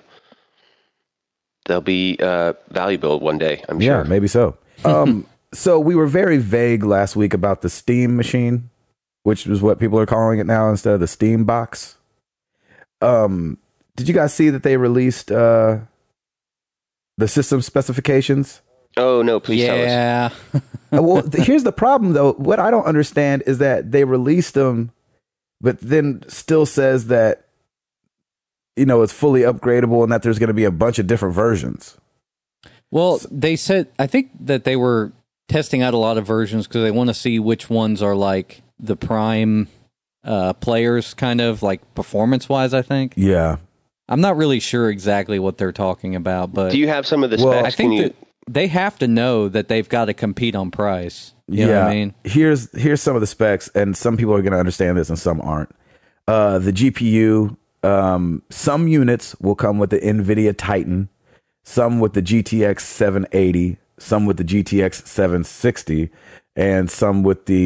be valuable one day, I'm sure. Yeah, maybe so. So we were very vague last week about the Steam machine, which is what people are calling it now instead of the Steam box. Did you guys see that they released the system specifications? Oh, no, please tell us. Yeah. Well, here's the problem, though. What I don't understand is that they released them, but then still says that, it's fully upgradable and that there's going to be a bunch of different versions. Well, they said, I think that they were testing out a lot of versions because they want to see which ones are like the prime players, kind of like performance-wise, I think. Yeah. I'm not really sure exactly what they're talking about, but... Do you have some of the specs? I think that they have to know that they've got to compete on price. You know what I mean? Here's some of the specs, and some people are going to understand this and some aren't. The GPU, some units will come with the NVIDIA Titan, some with the GTX 780, some with the GTX 760, and some with the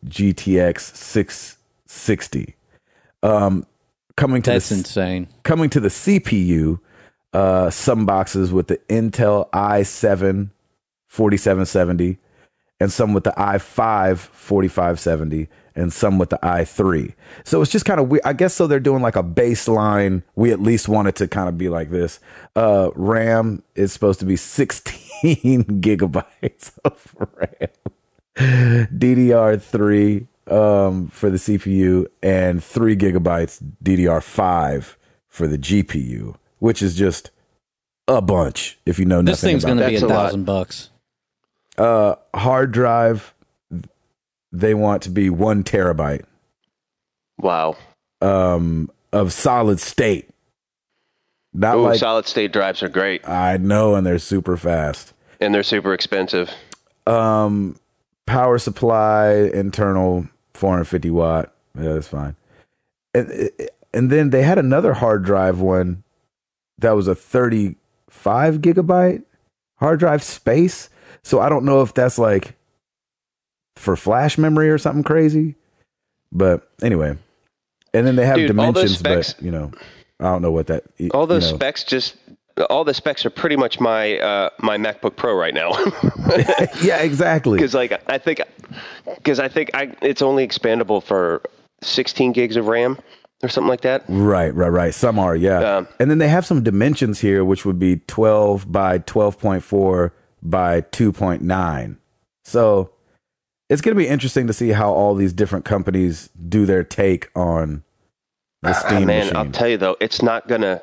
GTX 660. That's insane. Coming to the CPU, some boxes with the Intel i7 4770, and some with the i5 4570, and some with the i3. So it's just kind of weird. I guess so they're doing like a baseline. We at least want it to kind of be like this. RAM is supposed to be 16 gigabytes of RAM. DDR3 for the CPU, and 3 gigabytes DDR5 for the GPU, which is just a bunch. If you know nothing, this thing's going to be $1,000. Hard drive, they want to be 1 terabyte. Wow. Of solid state. Not like solid state drives are great. I know, and they're super fast. And they're super expensive. Power supply, internal 450 watt. Yeah, that's fine. And then they had another hard drive one that was a 35 gigabyte hard drive space. So I don't know if that's like for flash memory or something crazy. But anyway. And then they have dimensions, but I don't know what that. All those specs all the specs are pretty much my my MacBook Pro right now. Yeah, exactly. Because I think it's only expandable for 16 gigs of RAM or something like that. Right. Some are, yeah. And then they have some dimensions here, which would be 12 by 12.4 by 2.9. So it's going to be interesting to see how all these different companies do their take on the Steam machine. I'll tell you though, it's not gonna.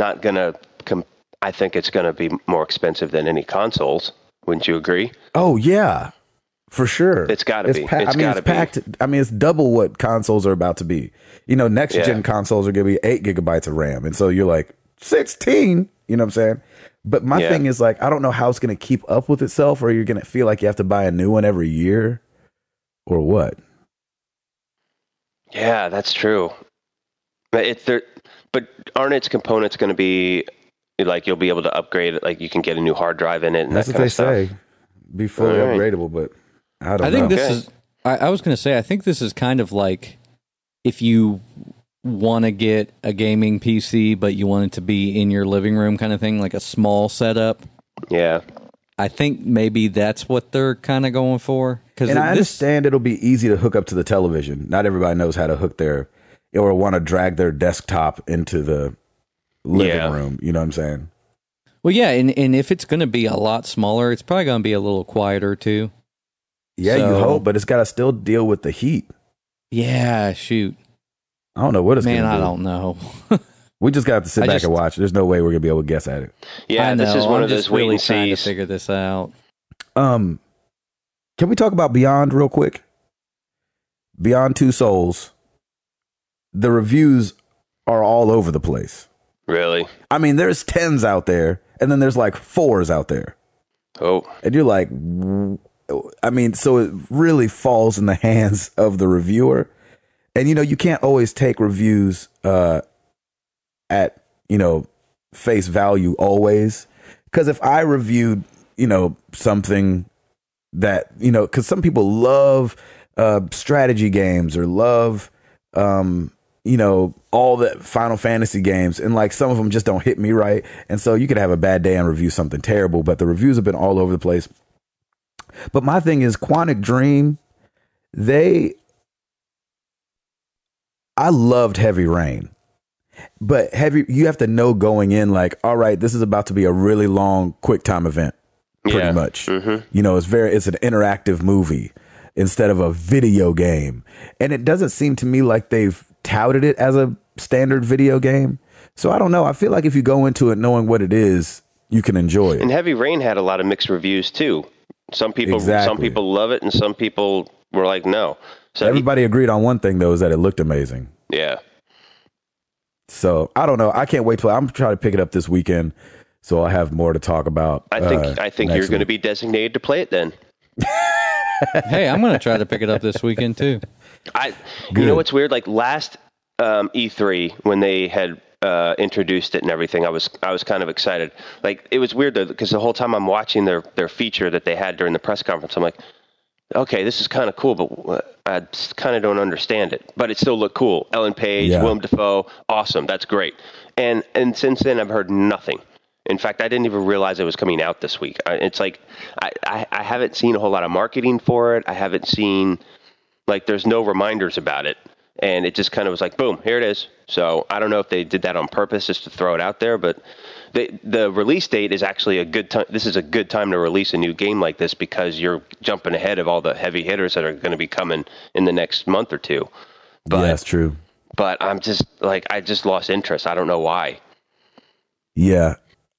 I think it's gonna be more expensive than any consoles. Wouldn't you agree? Oh yeah, for sure. It's got to be. It's packed. I mean, it's double what consoles are about to be. Next gen consoles are going to be 8 gigabytes of RAM, and so you're like 16. You know what I'm saying? But my thing is like, I don't know how it's going to keep up with itself, or you're going to feel like you have to buy a new one every year, or what? Yeah, that's true. But aren't its components going to be like you'll be able to upgrade it? Like you can get a new hard drive in it, and that's what they say. Be fully upgradable, but I don't know. I think this is. I was going to say. I think this is kind of like if you want to get a gaming PC, but you want it to be in your living room, kind of thing, like a small setup. Yeah. I think maybe that's what they're kind of going for. And I understand it'll be easy to hook up to the television. Not everybody knows how to hook their or want to drag their desktop into the living room. You know what I'm saying? Well, yeah, and if it's going to be a lot smaller, it's probably going to be a little quieter too. Yeah, you hope, but it's got to still deal with the heat. Yeah, shoot. I don't know what it's going to do. Man, I don't know. We just got to sit back and watch. There's no way we're going to be able to guess at it. Yeah, this is one of those wait and sees. Trying to figure this out. Can we talk about Beyond real quick? Beyond Two Souls. The reviews are all over the place. Really? I mean, there's 10s out there, and then there's like 4s out there. Oh. And you're like, I mean, so it really falls in the hands of the reviewer. And, you can't always take reviews at, face value always. Because if I reviewed, something that, because some people love strategy games or love, all the Final Fantasy games, and like some of them just don't hit me right. And so you could have a bad day and review something terrible, but the reviews have been all over the place. But my thing is Quantic Dream, I loved Heavy Rain, but you have to know going in, like, all right, this is about to be a really long quick time event, pretty much. Mm-hmm. It's an interactive movie instead of a video game. And it doesn't seem to me like they've touted it as a standard video game. So I don't know. I feel like if you go into it knowing what it is, you can enjoy it. And Heavy Rain had a lot of mixed reviews too. Some people love it, and some people were like, no. So everybody agreed on one thing though, is that it looked amazing. Yeah. So I don't know. I can't wait till I'm trying to pick it up this weekend, so I'll have more to talk about. I think you're going to be designated to play it then. Hey, I'm going to try to pick it up this weekend too. You know what's weird? Like last E3 when they had introduced it and everything, I was kind of excited. Like it was weird though, because the whole time I'm watching their feature that they had during the press conference, I'm like, okay, this is kind of cool, but I kind of don't understand it. But it still looked cool. Ellen Page, Willem Dafoe, awesome. That's great. And since then, I've heard nothing. In fact, I didn't even realize it was coming out this week. It's like I haven't seen a whole lot of marketing for it. I haven't seen, like, there's no reminders about it. And it just kind of was like, boom, here it is. So I don't know if they did that on purpose just to throw it out there, but the release date is actually a good time. This is a good time to release a new game like this because you're jumping ahead of all the heavy hitters that are going to be coming in the next month or two. But, yeah, that's true. But I'm just like, I just lost interest. I don't know why. Yeah.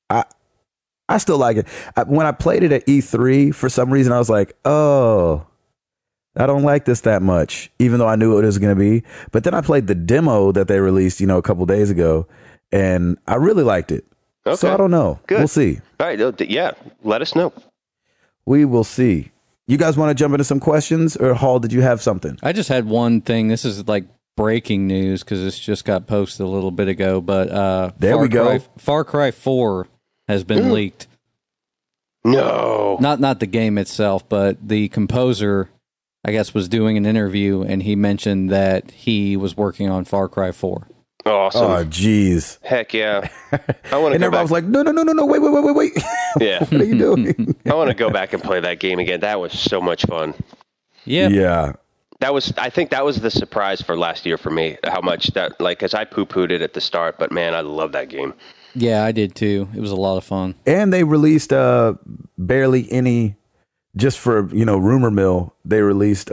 I still like it. When I played it at E3, for some reason, I was like, oh, I don't like this that much, even though I knew what it was going to be. But then I played the demo that they released, a couple days ago, and I really liked it. Okay. So I don't know. Good. We'll see. All right. Yeah. Let us know. We will see. You guys want to jump into some questions, or Hall, did you have something? I just had one thing. This is like breaking news because this just got posted a little bit ago. But there we go. Far Cry 4 has been leaked. No. Not the game itself, but the composer, I guess, was doing an interview, and he mentioned that he was working on Far Cry 4. Awesome. Oh, jeez. Heck yeah. I want to. And everybody was like, no, wait. Yeah. What are you doing? I want to go back and play that game again. That was so much fun. Yeah. Yeah. I think that was the surprise for last year for me, how much that, like, because I poo-pooed it at the start, but man, I love that game. Yeah, I did too. It was a lot of fun. And they released barely any, just for, rumor mill, they released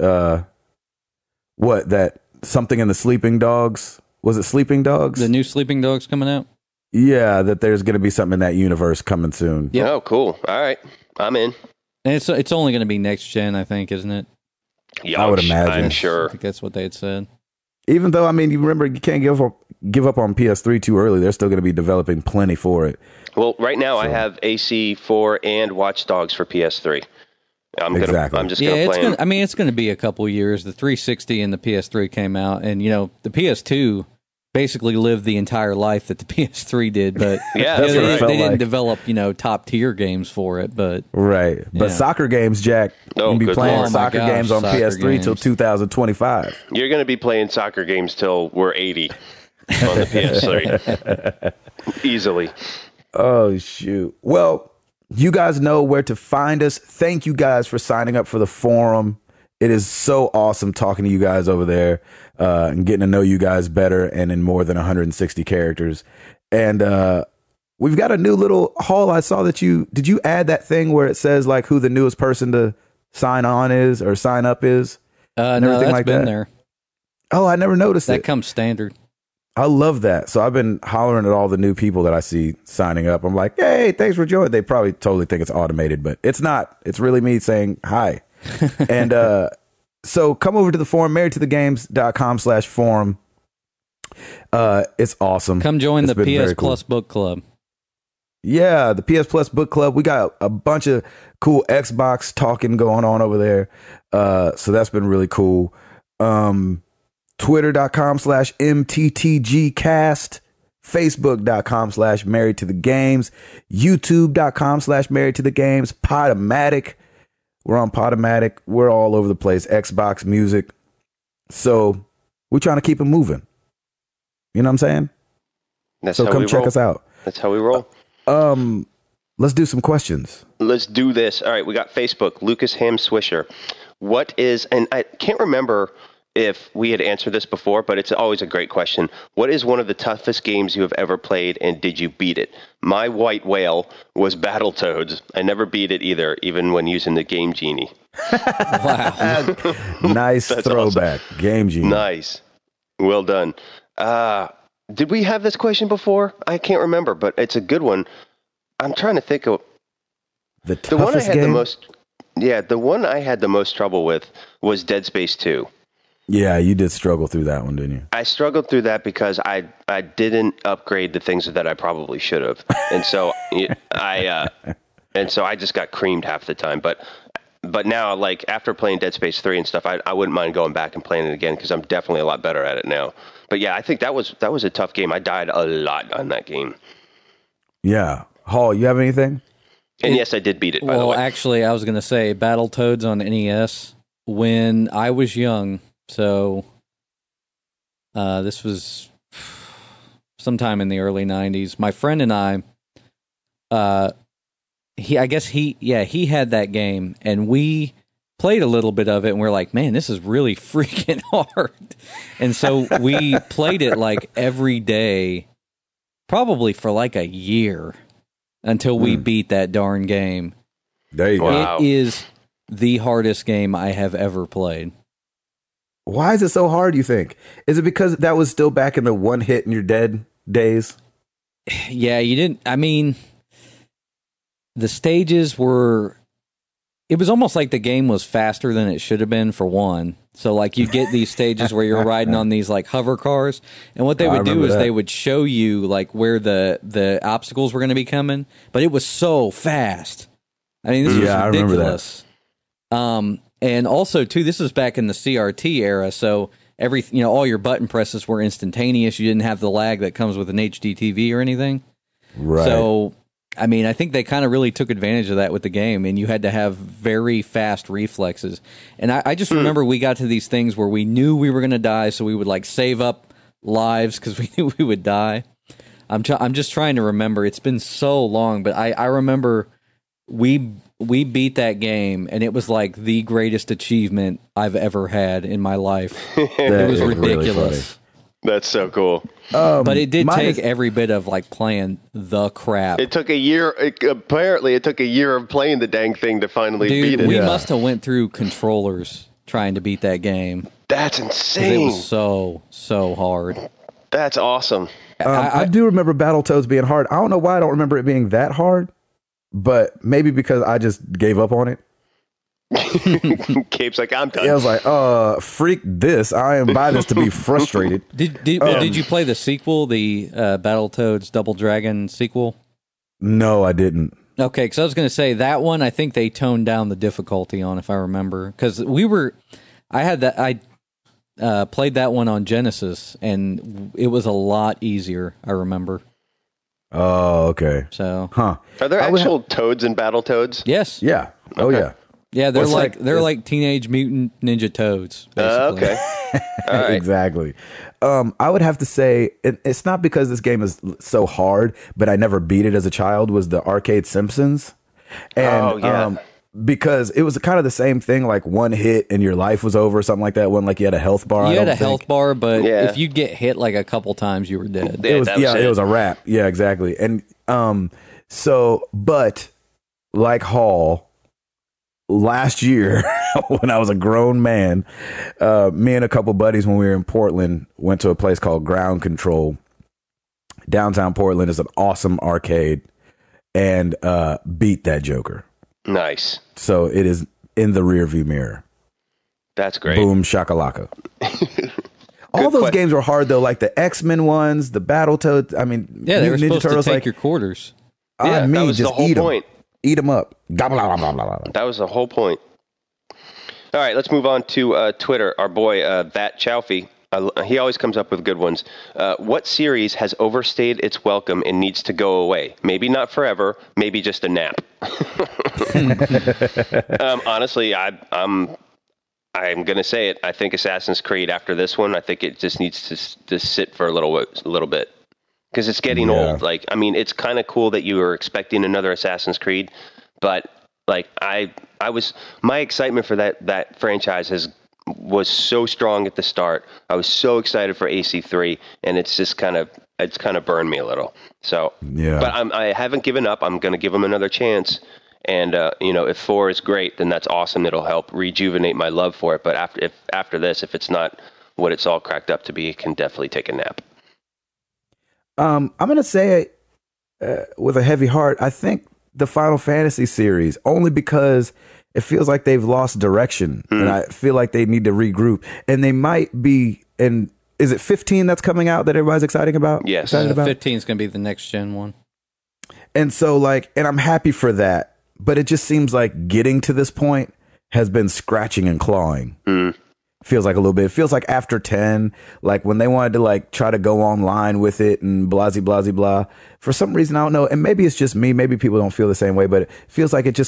something in the Sleeping Dogs. Was it Sleeping Dogs? The new Sleeping Dogs coming out? Yeah, that there's going to be something in that universe coming soon. Yep. Oh, cool. All right. I'm in. And it's only going to be next gen, I think, isn't it? Yeah, I would imagine. I'm sure. I think that's what they had said. Even though, you remember, you can't give up on PS3 too early. They're still going to be developing plenty for it. Well, right now I have AC4 and Watch Dogs for PS3. I'm just going to play them. It's going to be a couple years. The 360 and the PS3 came out, and the PS2 basically lived the entire life that the PS3 did. But yeah, they didn't develop top tier games for it. But right, but soccer games, Jack, you'll be playing soccer games on PS3 till 2025. You're going to be playing soccer games till we're 80 on the PS3 easily. Oh shoot! Well, you guys know where to find us. Thank you guys for signing up for the forum. It is so awesome talking to you guys over there and getting to know you guys better and in more than 160 characters. And we've got a new little Hall. I saw that did you add that thing where it says like who the newest person to sign on is or sign up is? And everything like been that? There. Oh, I never noticed that. That comes standard. I love that. So I've been hollering at all the new people that I see signing up. I'm like, hey, thanks for joining. They probably totally think it's automated, but it's not. It's really me saying hi. And so come over to the forum, marriedtothegames.com/forum. It's awesome. Come join the PS Plus Book Club. Yeah, the PS Plus Book Club. We got a bunch of cool Xbox talking going on over there. So that's been really cool. Twitter.com/MTTGcast, Facebook.com/marriedtothegames, YouTube.com/marriedtothegames, Podomatic. We're on Podomatic. We're all over the place. Xbox Music. So we're trying to keep it moving. You know what I'm saying? So come check us out. That's how we roll. Let's do some questions. Let's do this. All right, we got Facebook. Lucas Ham Swisher. What is, and I can't remember if we had answered this before, but it's always a great question. What is one of the toughest games you have ever played, and did you beat it? My white whale was Battletoads. I never beat it either, even when using the Game Genie. Wow. Nice throwback. Awesome. Game Genie. Nice. Well done. Did we have this question before? I can't remember, but it's a good one. I'm trying to think of the one I had game? The most. Yeah, the one I had the most trouble with was Dead Space 2. Yeah, you did struggle through that one, didn't you? I struggled through that because I didn't upgrade the things that I probably should have, and so I just got creamed half the time. But now, like after playing Dead Space 3 and stuff, I wouldn't mind going back and playing it again because I'm definitely a lot better at it now. But yeah, I think that was a tough game. I died a lot on that game. Yeah, Hall, you have anything? And yes, I did beat it. By the way, actually, I was going to say Battletoads on NES. when I was young. So this was sometime in the early 90s. My friend and I, he had that game, and we played a little bit of it, and we're like, man, this is really freaking hard. And so we played it like every day, probably for like a year, until we beat that darn game. There you go. Wow. It is the hardest game I have ever played. Why is it so hard, you think? Is it because that was still back in the one hit and you're dead days? Yeah, the stages were, it was almost like the game was faster than it should have been, for one. So like you get these stages where you're riding on these like hover cars, and what they would do is they would show you like where the obstacles were going to be coming, but it was so fast. I mean, this was ridiculous. And also too, this was back in the CRT era, so all your button presses were instantaneous. You didn't have the lag that comes with an HD TV or anything. Right. So, I mean, I think they kind of really took advantage of that with the game, and you had to have very fast reflexes. And I just remember we got to these things where we knew we were going to die, so we would like save up lives because we knew we would die. I'm just trying to remember. It's been so long, but I remember we beat that game, and it was like the greatest achievement I've ever had in my life. It was ridiculous. Really That's so cool. But it did take every bit of like playing the crap. It took a year. Apparently, it took a year of playing the dang thing to finally beat it. We must have went through controllers trying to beat that game. That's 'Cause insane. It was so hard. That's awesome. I do remember Battletoads being hard. I don't know why I don't remember it being that hard, but maybe because I just gave up on it. Cape's like, I'm done. Yeah, I was like, freak this. I am by this to be frustrated. Did you play the sequel, the Battletoads Double Dragon sequel? No, I didn't. Okay, because I was going to say that one. I think they toned down the difficulty on, if I remember, because I played that one on Genesis, and it was a lot easier. I remember. Oh, okay. So, Are there actual toads in Battletoads? yes, Yeah. Oh, Okay. yeah. yeah, they're like Teenage Mutant Ninja Toads. Basically. Okay. All right. Exactly. I would have to say it's not because this game is so hard, but I never beat it as a child. Was the Arcade Simpsons, and because it was kind of the same thing, like one hit and your life was over, something like that. When like you had a health bar. You had a health bar, but Yeah. if you get hit like a couple times, you were dead. Yeah, It was a wrap. Yeah, exactly. And but like Hall, last year when I was a grown man, me and a couple buddies, when we were in Portland, went to a place called Ground Control. Downtown Portland is an awesome arcade, and beat that Joker. Nice. So it is in the rearview mirror. That's great. Boom shakalaka. All those games were hard though, like the X-Men ones, the Battletoads. I mean, Yeah, they were Ninja supposed Turtles, to take like, your quarters. Yeah, that was just the whole eat 'em. point. Eat them up. Gobble, blah, blah, blah, blah. That was the whole point. All right, let's move on to Twitter. Our boy, That Chowfie, he always comes up with good ones. What series has overstayed its welcome and needs to go away? Maybe not forever, maybe just a nap. Honestly, I'm going to say it. I think Assassin's Creed, after this one, I think it just needs to sit for a little bit. Because it's getting old. Like, I mean, it's kind of cool that you were expecting another Assassin's Creed, but like my excitement for that franchise was so strong at the start. I was so excited for AC3, and it's kind of burned me a little. So, yeah. But I haven't given up. I'm going to give them another chance. And if 4 is great, then that's awesome. It'll help rejuvenate my love for it. But after this, if it's not what it's all cracked up to be, it can definitely take a nap. I'm going to say with a heavy heart, I think the Final Fantasy series, only because it feels like they've lost direction, and I feel like they need to regroup. And they might be, and is it 15 that's coming out that everybody's excited about? Yes. 15 is going to be the next gen one. And so and I'm happy for that, but it just seems like getting to this point has been scratching and clawing. Feels like a little bit. It feels like after 10, like when they wanted to like try to go online with it and blah, blah, blah, blah. For some reason, I don't know. And maybe it's just me. Maybe people don't feel the same way, but it feels like it just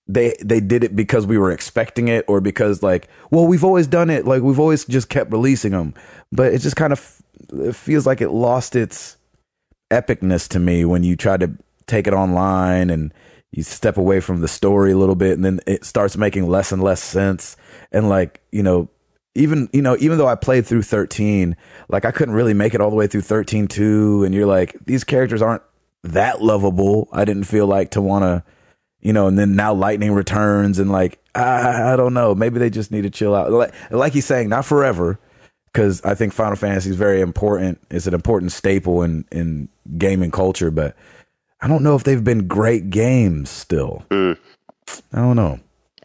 they did it because we were expecting it, or because like, well, we've always done it, like we've always just kept releasing them. But it just kind of it feels like it lost its epicness to me when you try to take it online and you step away from the story a little bit, and then it starts making less and less sense. And like, even though I played through 13, like I couldn't really make it all the way through 13 too. And you're like, these characters aren't that lovable. I didn't feel like to want to, and then now Lightning returns, and like, I don't know, maybe they just need to chill out. Like he's saying, not forever, because I think Final Fantasy is very important. It's an important staple in gaming culture, but I don't know if they've been great games still. I don't know.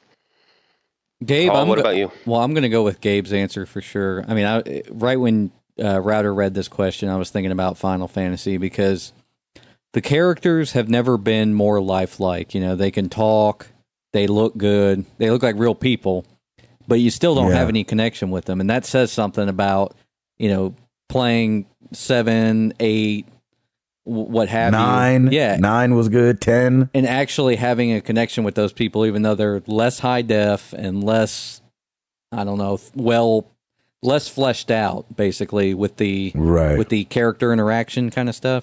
Gabe, what about you? Well, I'm going to go with Gabe's answer for sure. I mean, right when Router read this question, I was thinking about Final Fantasy, because the characters have never been more lifelike. They can talk, they look good, they look like real people, but you still don't have any connection with them. And that says something about, playing 7, 8, what have 9, you. Yeah. 9 was good, 10. And actually having a connection with those people, even though they're less high def and less, I don't know, less fleshed out, basically, with the character interaction kind of stuff.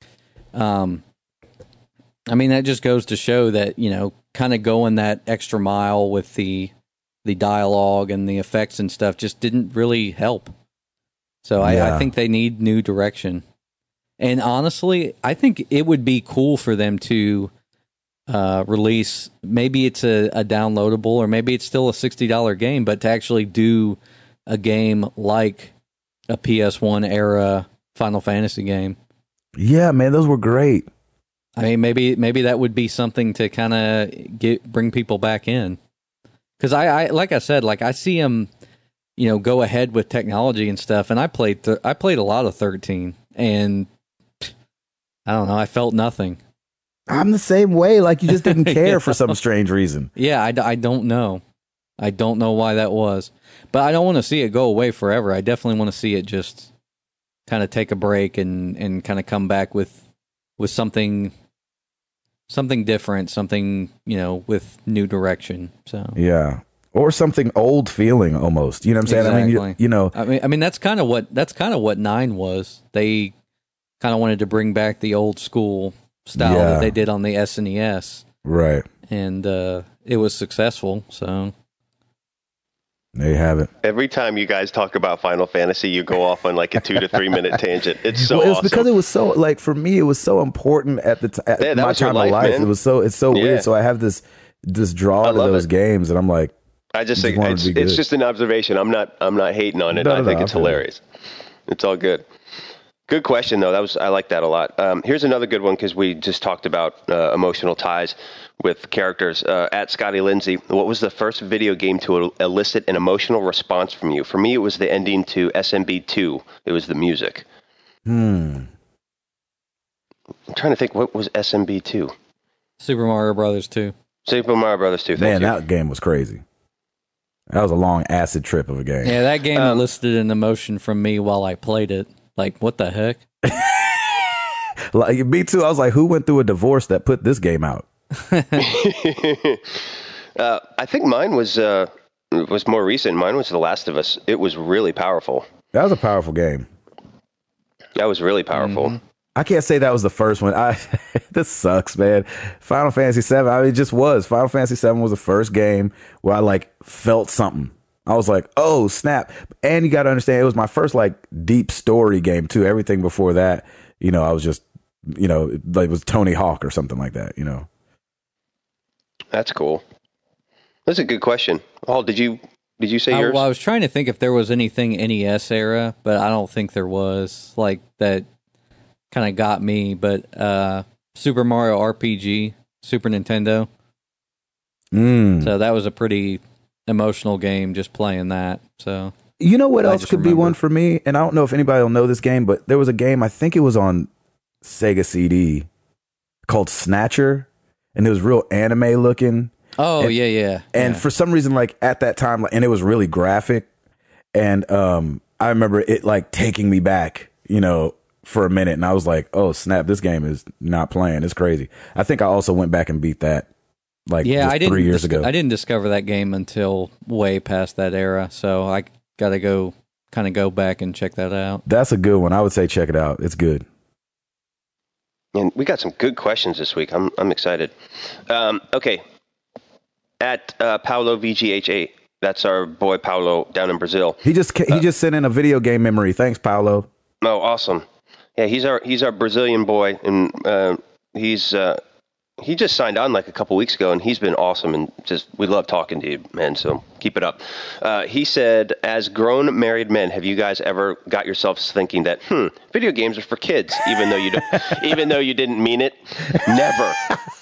I mean, that just goes to show that, kind of going that extra mile with the dialogue and the effects and stuff just didn't really help. So I think they need new direction. And honestly, I think it would be cool for them to release, maybe it's a downloadable, or maybe it's still a $60 game, but to actually do a game like a PS1 era Final Fantasy game. Yeah, man, those were great. I mean, maybe that would be something to kind of bring people back in. Because I like I said, like I see them, go ahead with technology and stuff, and I played a lot of 13, and I don't know, I felt nothing. I'm the same way. Like, you just didn't care for some strange reason. Yeah, I don't know. I don't know why that was. But I don't want to see it go away forever. I definitely want to see it just kind of take a break and kind of come back with something different, something, with new direction. So yeah. Or something old feeling almost. You know what I'm saying? Exactly. I mean that's kind of what 9 was. They kind of wanted to bring back the old school style that they did on the SNES. Right. And it was successful, so there you have it. Every time you guys talk about Final Fantasy, you go off on like a 2 to 3 minute tangent. It's so it was awesome. Because it was so, like, for me, it was so important at my time of life. Man. It's so weird. So I have this draw to those games, and I'm like, I just think it's just an observation. I'm not hating on it. I think it's hilarious. It's all good. Good question, though. I like that a lot. Here's another good one, because we just talked about emotional ties with characters. At Scotty Lindsay, what was the first video game to elicit an emotional response from you? For me, it was the ending to SMB2. It was the music. I'm trying to think, what was SMB2? Super Mario Brothers 2. Super Mario Brothers 2. Man, that game was crazy. That was a long acid trip of a game. Yeah, that game elicited an emotion from me while I played it. Like, what the heck? Like, me too. I was like, who went through a divorce that put this game out? I think mine was more recent. Mine was The Last of Us. It was really powerful. That was a powerful game. That was really powerful. Mm-hmm. I can't say that was the first one. This sucks, man. Final Fantasy 7. I mean, it just was. Final Fantasy 7 was the first game where I like felt something. I was like, oh, snap. And you got to understand, it was my first like deep story game too. Everything before that, I was just, like it was Tony Hawk or something like that, That's cool. That's a good question. Paul, did you say yours? Well, I was trying to think if there was anything NES era, but I don't think there was, like, that kind of got me. But Super Mario RPG, Super Nintendo. So that was a pretty emotional game, just playing that. So you know what else could be one for me? And I don't know if anybody will know this game, but there was a game, I think it was on Sega CD, called Snatcher, and it was real anime looking. Oh, yeah. And for some reason, like at that time, and it was really graphic, and I remember it like taking me back, for a minute, and I was like, oh snap, this game is not playing. It's crazy. I think I also went back and beat that like Yeah, just I didn't 3 years ago. I didn't discover that game until way past that era, so I got to go back and check that out. That's a good one. I would say check it out. It's good. And we got some good questions this week. I'm excited. Okay. At Paulo VGH8. That's our boy Paulo down in Brazil. He just sent in a video game memory. Thanks, Paulo. Oh, awesome. Yeah, he's our Brazilian boy, and he just signed on like a couple weeks ago, and he's been awesome, and just we love talking to you, man. So keep it up. He said, as grown married men, have you guys ever got yourselves thinking that video games are for kids, even though you didn't mean it? Never.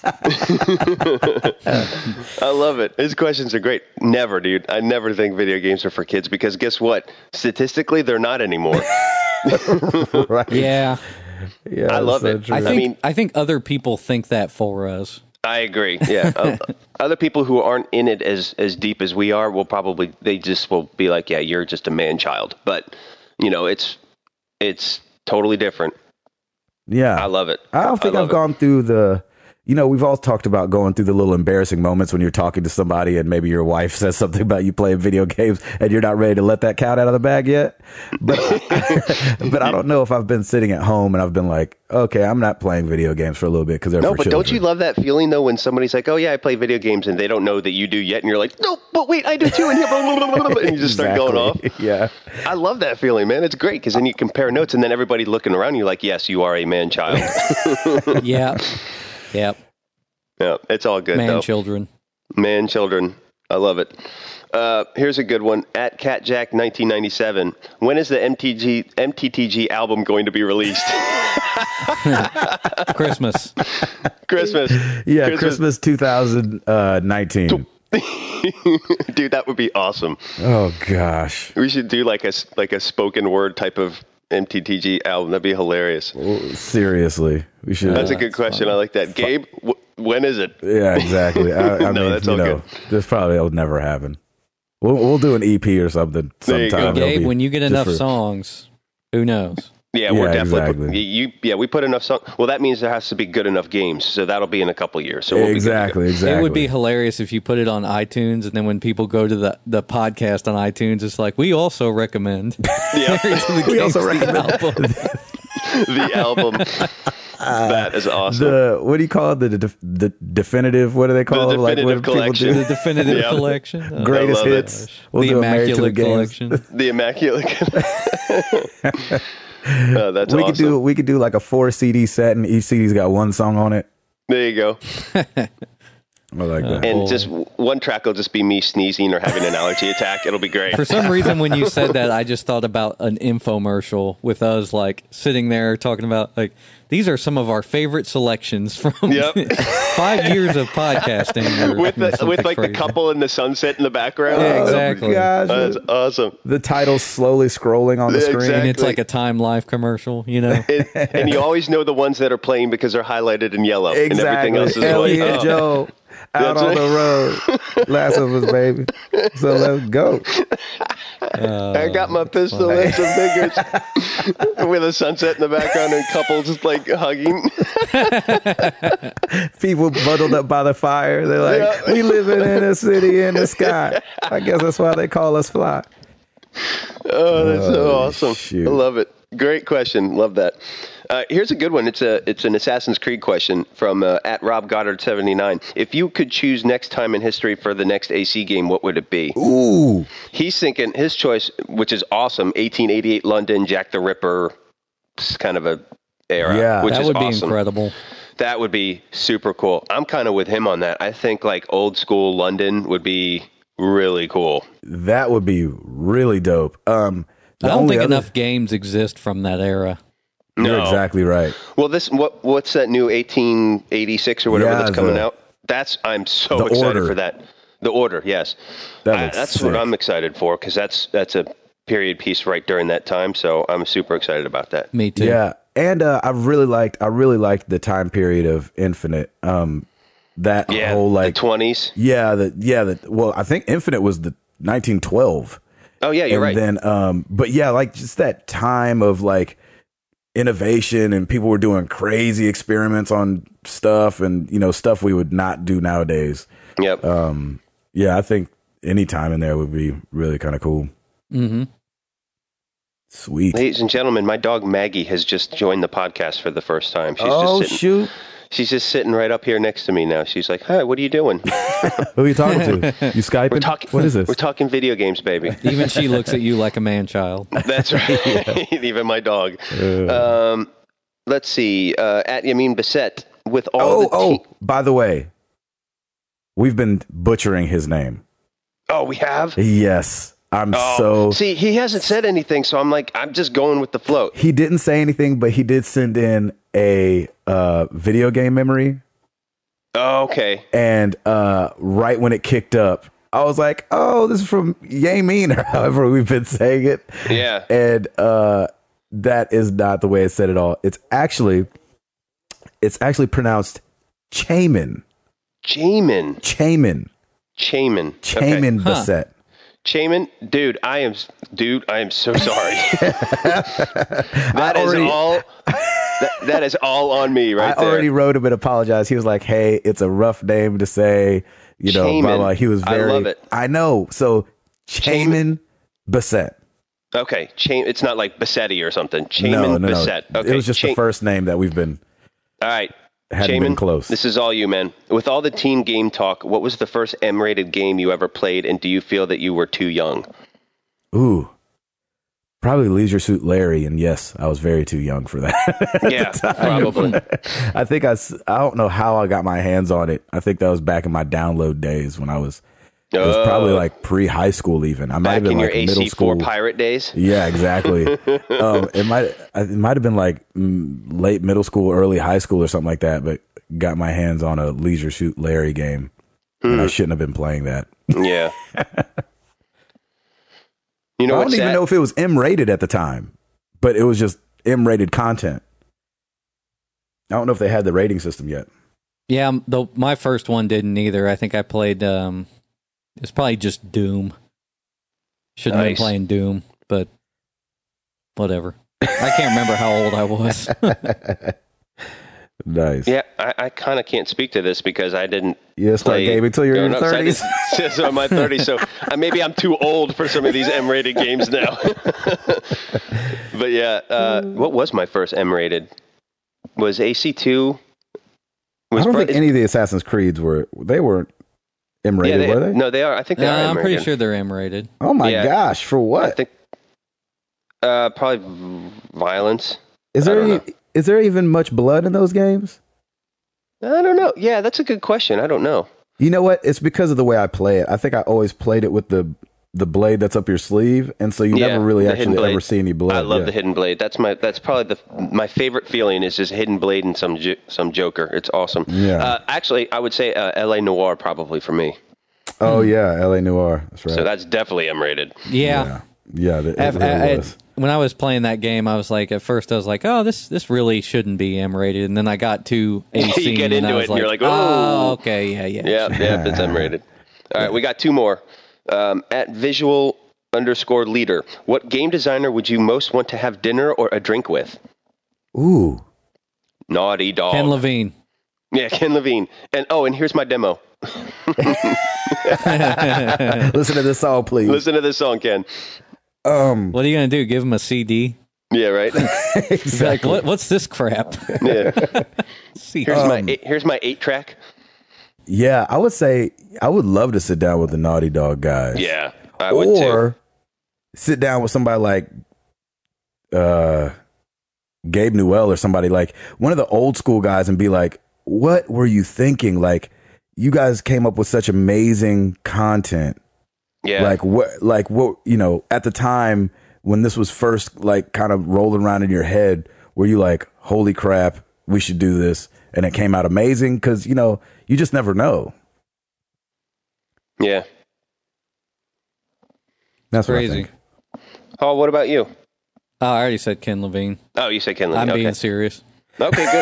I love it. His questions are great. Never, dude. I never think video games are for kids because guess what? Statistically, they're not anymore. Right. Yeah. Yeah, I love it. true. I think other people think that for us. I agree. Yeah. Other people who aren't in it as deep as we are they just will be like, yeah, you're just a man child. But, it's totally different. Yeah. I love it. I don't think I've gone through we've all talked about going through the little embarrassing moments when you're talking to somebody and maybe your wife says something about you playing video games and you're not ready to let that cat out of the bag yet. But I don't know if I've been sitting at home and I've been like, okay, I'm not playing video games for a little bit because they're for children. Don't you love that feeling though when somebody's like, oh yeah, I play video games and they don't know that you do yet, and you're like, no, but wait, I do too, and you just start going off. Yeah, I love that feeling, man. It's great because then you compare notes and then everybody looking around you like, yes, you are a man child. Yeah. Yep. Yeah, it's all good though. Man children. I love it. Here's a good one. At CatJack1997. When is the MTTG album going to be released? Christmas. Yeah, Christmas 2019. Dude, that would be awesome. Oh gosh. We should do like a spoken word type of MTTG album. That'd be hilarious. Seriously, we should. That's a good question. Funny. I like that. Gabe, when is it? Yeah, exactly. I No, mean, that's all good. This probably will never happen. We'll do an EP or something sometime. Gabe, when you get enough songs, who knows? Yeah, we're definitely. Exactly. We put enough songs. Well, that means there has to be good enough games. So that'll be in a couple years. So we'll exactly. It would be hilarious if you put it on iTunes, and then when people go to the podcast on iTunes, it's like, we also recommend. Yeah. We also recommend the album. That is awesome. What do you call it? The definitive. What do they call it? The definitive collection. The definitive collection. Oh, greatest hits. The Immaculate Collection. The Immaculate. Oh, that's awesome. We could do like a 4 CD set, and each CD's got one song on it. There you go. I like that. And just one track will just be me sneezing or having an allergy attack. It'll be great. For some reason, when you said that, I just thought about an infomercial with us like sitting there talking about like, these are some of our favorite selections from 5 years of podcasting. With like crazy. The couple in the sunset in the background. Yeah, exactly. Oh gosh, that's awesome. The title's slowly scrolling on the screen. Exactly. And it's like a Time Life commercial, you know? And you always know the ones that are playing because they're highlighted in yellow. Exactly. And everything else is Ellie like, and Joe. Out on the road. Last of Us, baby. So let's go. I got my pistol and some fingers with a sunset in the background and couples just like hugging. People bundled up by the fire. They're like, we living in a city in the sky. I guess that's why they call us fly. Oh, that's so awesome. Shoot. I love it. Great question. Love that. Here's a good one. It's an Assassin's Creed question from at Rob Goddard 79. If you could choose next time in history for the next AC game, what would it be? Ooh. He's thinking his choice, which is awesome, 1888 London, Jack the Ripper, kind of a era. Yeah, which that is would awesome. be incredible. That would be super cool. I'm kind of with him on that. I think like old school London would be really cool. That would be really dope. I don't think enough games exist from that era. No. You're exactly right. Well, what's that new 1886 or whatever that's coming out? I'm so excited for that. The Order, yes. That's what I'm excited for because that's a period piece right during that time. So I'm super excited about that. Me too. Yeah, and I really liked the time period of Infinite. That whole like the 20s. Yeah, well, I think Infinite was the 1912. Oh yeah, you're right. And then, but yeah, like just that time of like innovation, and people were doing crazy experiments on stuff, and stuff we would not do nowadays. Yep. Yeah, I think any time in there would be really kind of cool. Mm-hmm. Sweet. Ladies and gentlemen, my dog Maggie has just joined the podcast for the first time. Shoot. She's just sitting right up here next to me now. She's like, "Hi, what are you doing?" Who are you talking to? You Skyping? What is this? We're talking video games, baby. Even she looks at you like a man-child. That's right. Even my dog. Let's see. At Yamin Bissett with all by the way, we've been butchering his name. Oh, we have? Yes. See, he hasn't said anything, so I'm just going with the flow. He didn't say anything, but he did send in a video game memory. Oh, okay. And right when it kicked up, I was like, "Oh, this is from Yamin," or however we've been saying it. Yeah. And that is not the way it's said at all. It's actually pronounced Chaman. Chaman. Chaman Bissett. Chaman, dude, I am so sorry. That is all on me right there. I already wrote him and apologized. He was like, "Hey, it's a rough name to say, Chaman. blah, blah." He was very, I love it. I know. So Chaman Bissett. Okay. It's not like Bassetti or something. Chaman Bissett. No. Okay. It was just the first name that we've been. All right. Hadn't been close. This is all you, man. With all the teen game talk, what was the first M-rated game you ever played, and do you feel that you were too young? Ooh, probably Leisure Suit Larry, and yes, I was very too young for that. Yeah, probably. I think I don't know how I got my hands on it. I think that was back in my download days when it was probably like pre-high school even. I might have been like middle school. AC4 pirate days? Yeah, exactly. It might have been like late middle school, early high school or something like that, but got my hands on a Leisure Suit Larry game. And I shouldn't have been playing that. Yeah. I don't even know if it was M-rated at the time, but it was just M-rated content. I don't know if they had the rating system yet. Yeah, my first one didn't either. I think I played... it's probably just Doom. Shouldn't have been playing Doom, but whatever. I can't remember how old I was. Nice. Yeah, I kind of can't speak to this because I didn't. You start gaming until you're in your 30s. So I'm in my 30s, so maybe I'm too old for some of these M-rated games now. But yeah, what was my first M-rated? Was AC2? I don't think any of the Assassin's Creeds were M-rated, were they? No, they are. I think they are M-rated. I'm pretty sure they're M-rated. Oh my gosh, for what? I think probably violence. Is there even much blood in those games? I don't know. Yeah, that's a good question. I don't know. You know what? It's because of the way I play it. I think I always played it with the blade that's up your sleeve, and so you never really actually ever see any blood. I love the hidden blade. That's probably my favorite feeling is just hidden blade and some Joker. It's awesome. Yeah. Actually, I would say L.A. Noire probably for me. Oh yeah, L.A. Noire. That's right. So that's definitely M-rated. Yeah. It really was. When I was playing that game, I was like, at first I was like, oh, this really shouldn't be M-rated, and then I got to a scene you get into it, and you're like, oh, okay, yeah, it's M-rated. All right, we got two more. At visual_leader, what game designer would you most want to have dinner or a drink with? Ooh, Naughty Dog. Ken Levine. Yeah, Ken Levine. And here's my demo. Listen to this song, please. Listen to this song, Ken. What are you gonna do? Give him a CD? Yeah, right. Exactly. Like, what's this crap? Yeah. Here's my 8-track. Yeah, I would say I would love to sit down with the Naughty Dog guys. Yeah, I would too. Or sit down with somebody like Gabe Newell or somebody like one of the old school guys and be like, what were you thinking? Like, you guys came up with such amazing content. Yeah. Like what, at the time when this was first like kind of rolling around in your head, were you like, holy crap, we should do this? And it came out amazing? Cause you just never know. Yeah. That's crazy. What I think. Oh, what about you? Oh, I already said Ken Levine. Oh, you said Ken Levine. I'm being serious. Okay,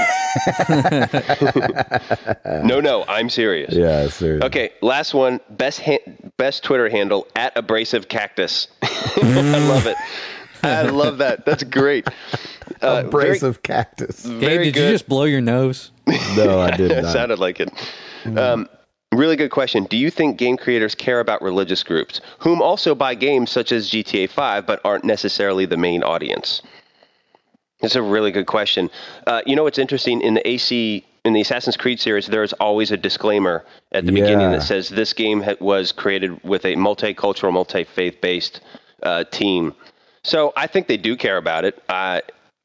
good. No, I'm serious. Yeah, serious. Okay, last one. Best Twitter handle @abrasivecactus. I love it. I love that. That's great. Abrasive cactus. Gabe, did you just blow your nose? No, I did It not. sounded like it. Really good question. Do you think game creators care about religious groups, whom also buy games such as GTA 5, but aren't necessarily the main audience? It's a really good question. What's interesting in the Assassin's Creed series, there is always a disclaimer at the beginning that says this game was created with a multicultural, multi-faith based team. So I think they do care about it. I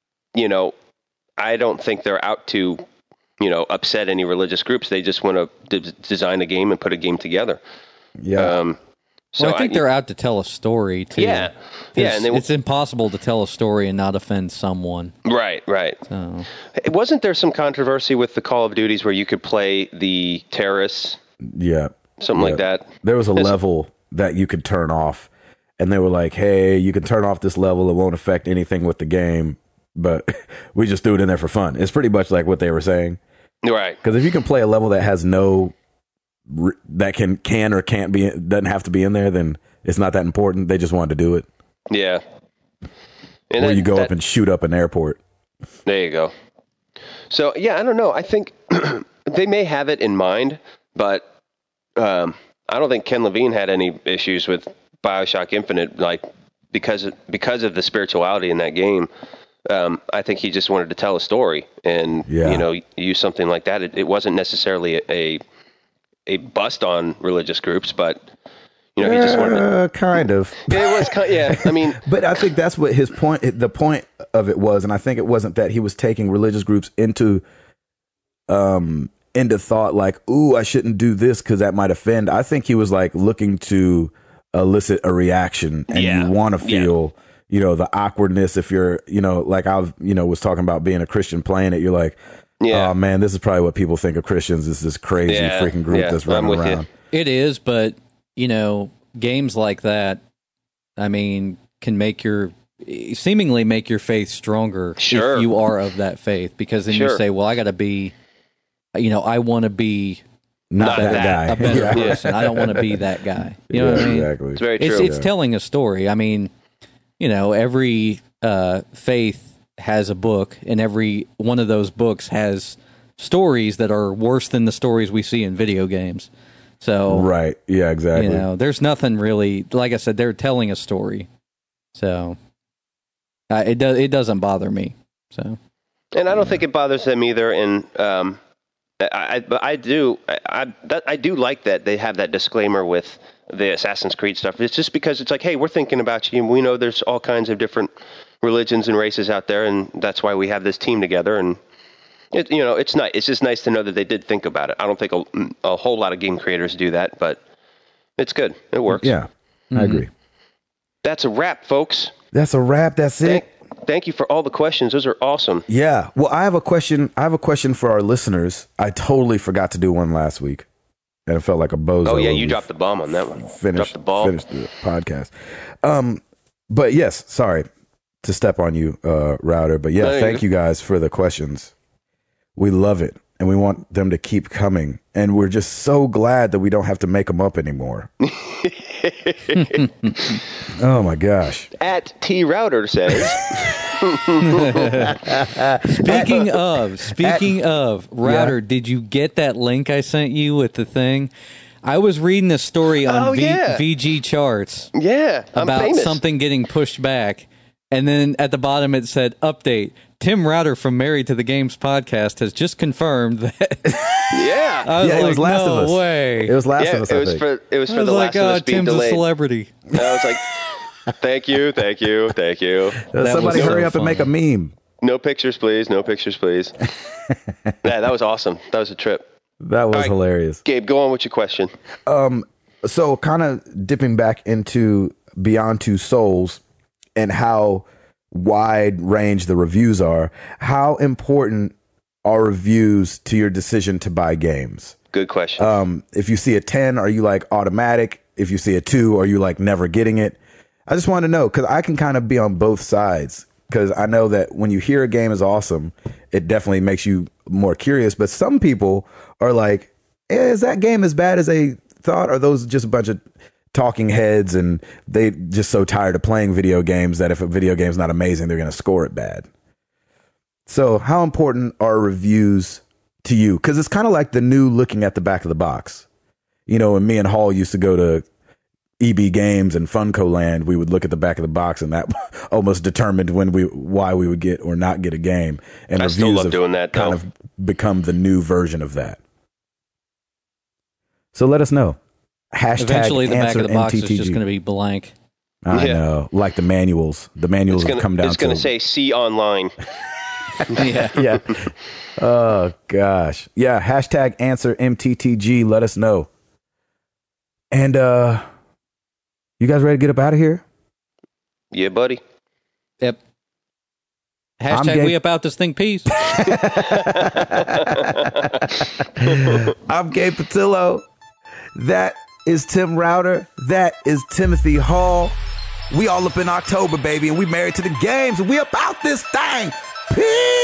don't think they're out to, upset any religious groups. They just want to design a game and put a game together. Yeah. So I think they're out to tell a story too. Yeah. And it's impossible to tell a story and not offend someone. Right. So. Wasn't there some controversy with the Call of Duties where you could play the terrorists? Yeah. Something like that. There was a level that you could turn off, and they were like, hey, you can turn off this level. It won't affect anything with the game, but we just threw it in there for fun. It's pretty much like what they were saying. Right. Because if you can play a level that has that can or can't be, doesn't have to be in there, then it's not that important. They just wanted to do it. Yeah. And or you go up and shoot up an airport. There you go. So, yeah, I don't know. I think they may have it in mind, but I don't think Ken Levine had any issues with BioShock Infinite, like because of the spirituality in that game. I think he just wanted to tell a story and, use something like that. It wasn't necessarily a bust on religious groups, but he just wanted to, kind of. It was I mean, but I think that's what the point of it was, and I think it wasn't that he was taking religious groups into thought, like, ooh, I shouldn't do this because that might offend. I think he was like looking to elicit a reaction, and you want to feel the awkwardness if you're like I was talking about being a Christian playing it. You're like, oh man, this is probably what people think of Christians, is this crazy freaking group that's running around. It is, but games like that, I mean, can seemingly make your faith stronger if you are of that faith, because then you say, well, I got to be, I want to be not that guy, a better person. I don't want to be that guy. You know what I mean? Exactly. It's very true. It's telling a story. I mean, every faith has a book, and every one of those books has stories that are worse than the stories we see in video games. So right, yeah, exactly. There's nothing really, like I said, they're telling a story. So it doesn't bother me. So, and I don't think it bothers them either. And I do like that they have that disclaimer with the Assassin's Creed stuff. It's just because it's like, hey, we're thinking about you, and we know there's all kinds of different religions and races out there, and that's why we have this team together. And it's nice. It's just nice to know that they did think about it. I don't think a whole lot of game creators do that, but it's good. It works. Yeah, I agree. That's a wrap, folks. That's a wrap. That's it. Thank you for all the questions. Those are awesome. Yeah. Well, I have a question for our listeners. I totally forgot to do one last week, and it felt like a bozo. Oh yeah, you dropped the bomb on that one. Dropped the ball. Finished the podcast. But yes, sorry to step on you, Router. But yeah, thank you guys for the questions. We love it, and we want them to keep coming. And we're just so glad that we don't have to make them up anymore. Oh my gosh! At T Router says. Speaking of Router, did you get that link I sent you with the thing? I was reading a story on VG Charts. Yeah, about something getting pushed back, and then at the bottom it said, "Update: Tim Router from Married to the Games podcast has just confirmed that." It was Last of Us. No way. It was Last of Us. It was for the Last of Us being Tim's delayed. a celebrity. I was like, thank you. Somebody hurry up and make a meme. No pictures, please. Yeah, that was awesome. That was a trip. That was hilarious. Gabe, go on with your question. So kind of dipping back into Beyond Two Souls and how wide range the reviews are, how important are reviews to your decision to buy games? Good question. If you see a 10, are you like automatic? If you see a 2, are you like never getting it? I just want to know, because I can kind of be on both sides, because I know that when you hear a game is awesome, it definitely makes you more curious. But some people are like, is that game as bad as they thought? Are those just a bunch of talking heads and they just so tired of playing video games that if a video game's not amazing, they're going to score it bad? So how important are reviews to you? Because it's kind of like the new looking at the back of the box. You know, when me and Hall used to go to EB Games and Funco Land, we would look at the back of the box, and that almost determined why we would get or not get a game. And I reviews still love doing that, kind of become the new version of that. So let us know. Hashtag Eventually, the back of the box MTTG. is just going to be blank. I know, like the manuals. The manuals have come down. It's going to say "See online." Yeah. Oh gosh. Yeah. Hashtag answer MTTG. Let us know. And you guys ready to get up out of here? Yeah, buddy. Yep. Hashtag we about this thing. Peace. I'm Gabe Patillo. That is Tim Router. That is Timothy Hall. We all up in October, baby, and we married to the games, and we about this thing. Peace.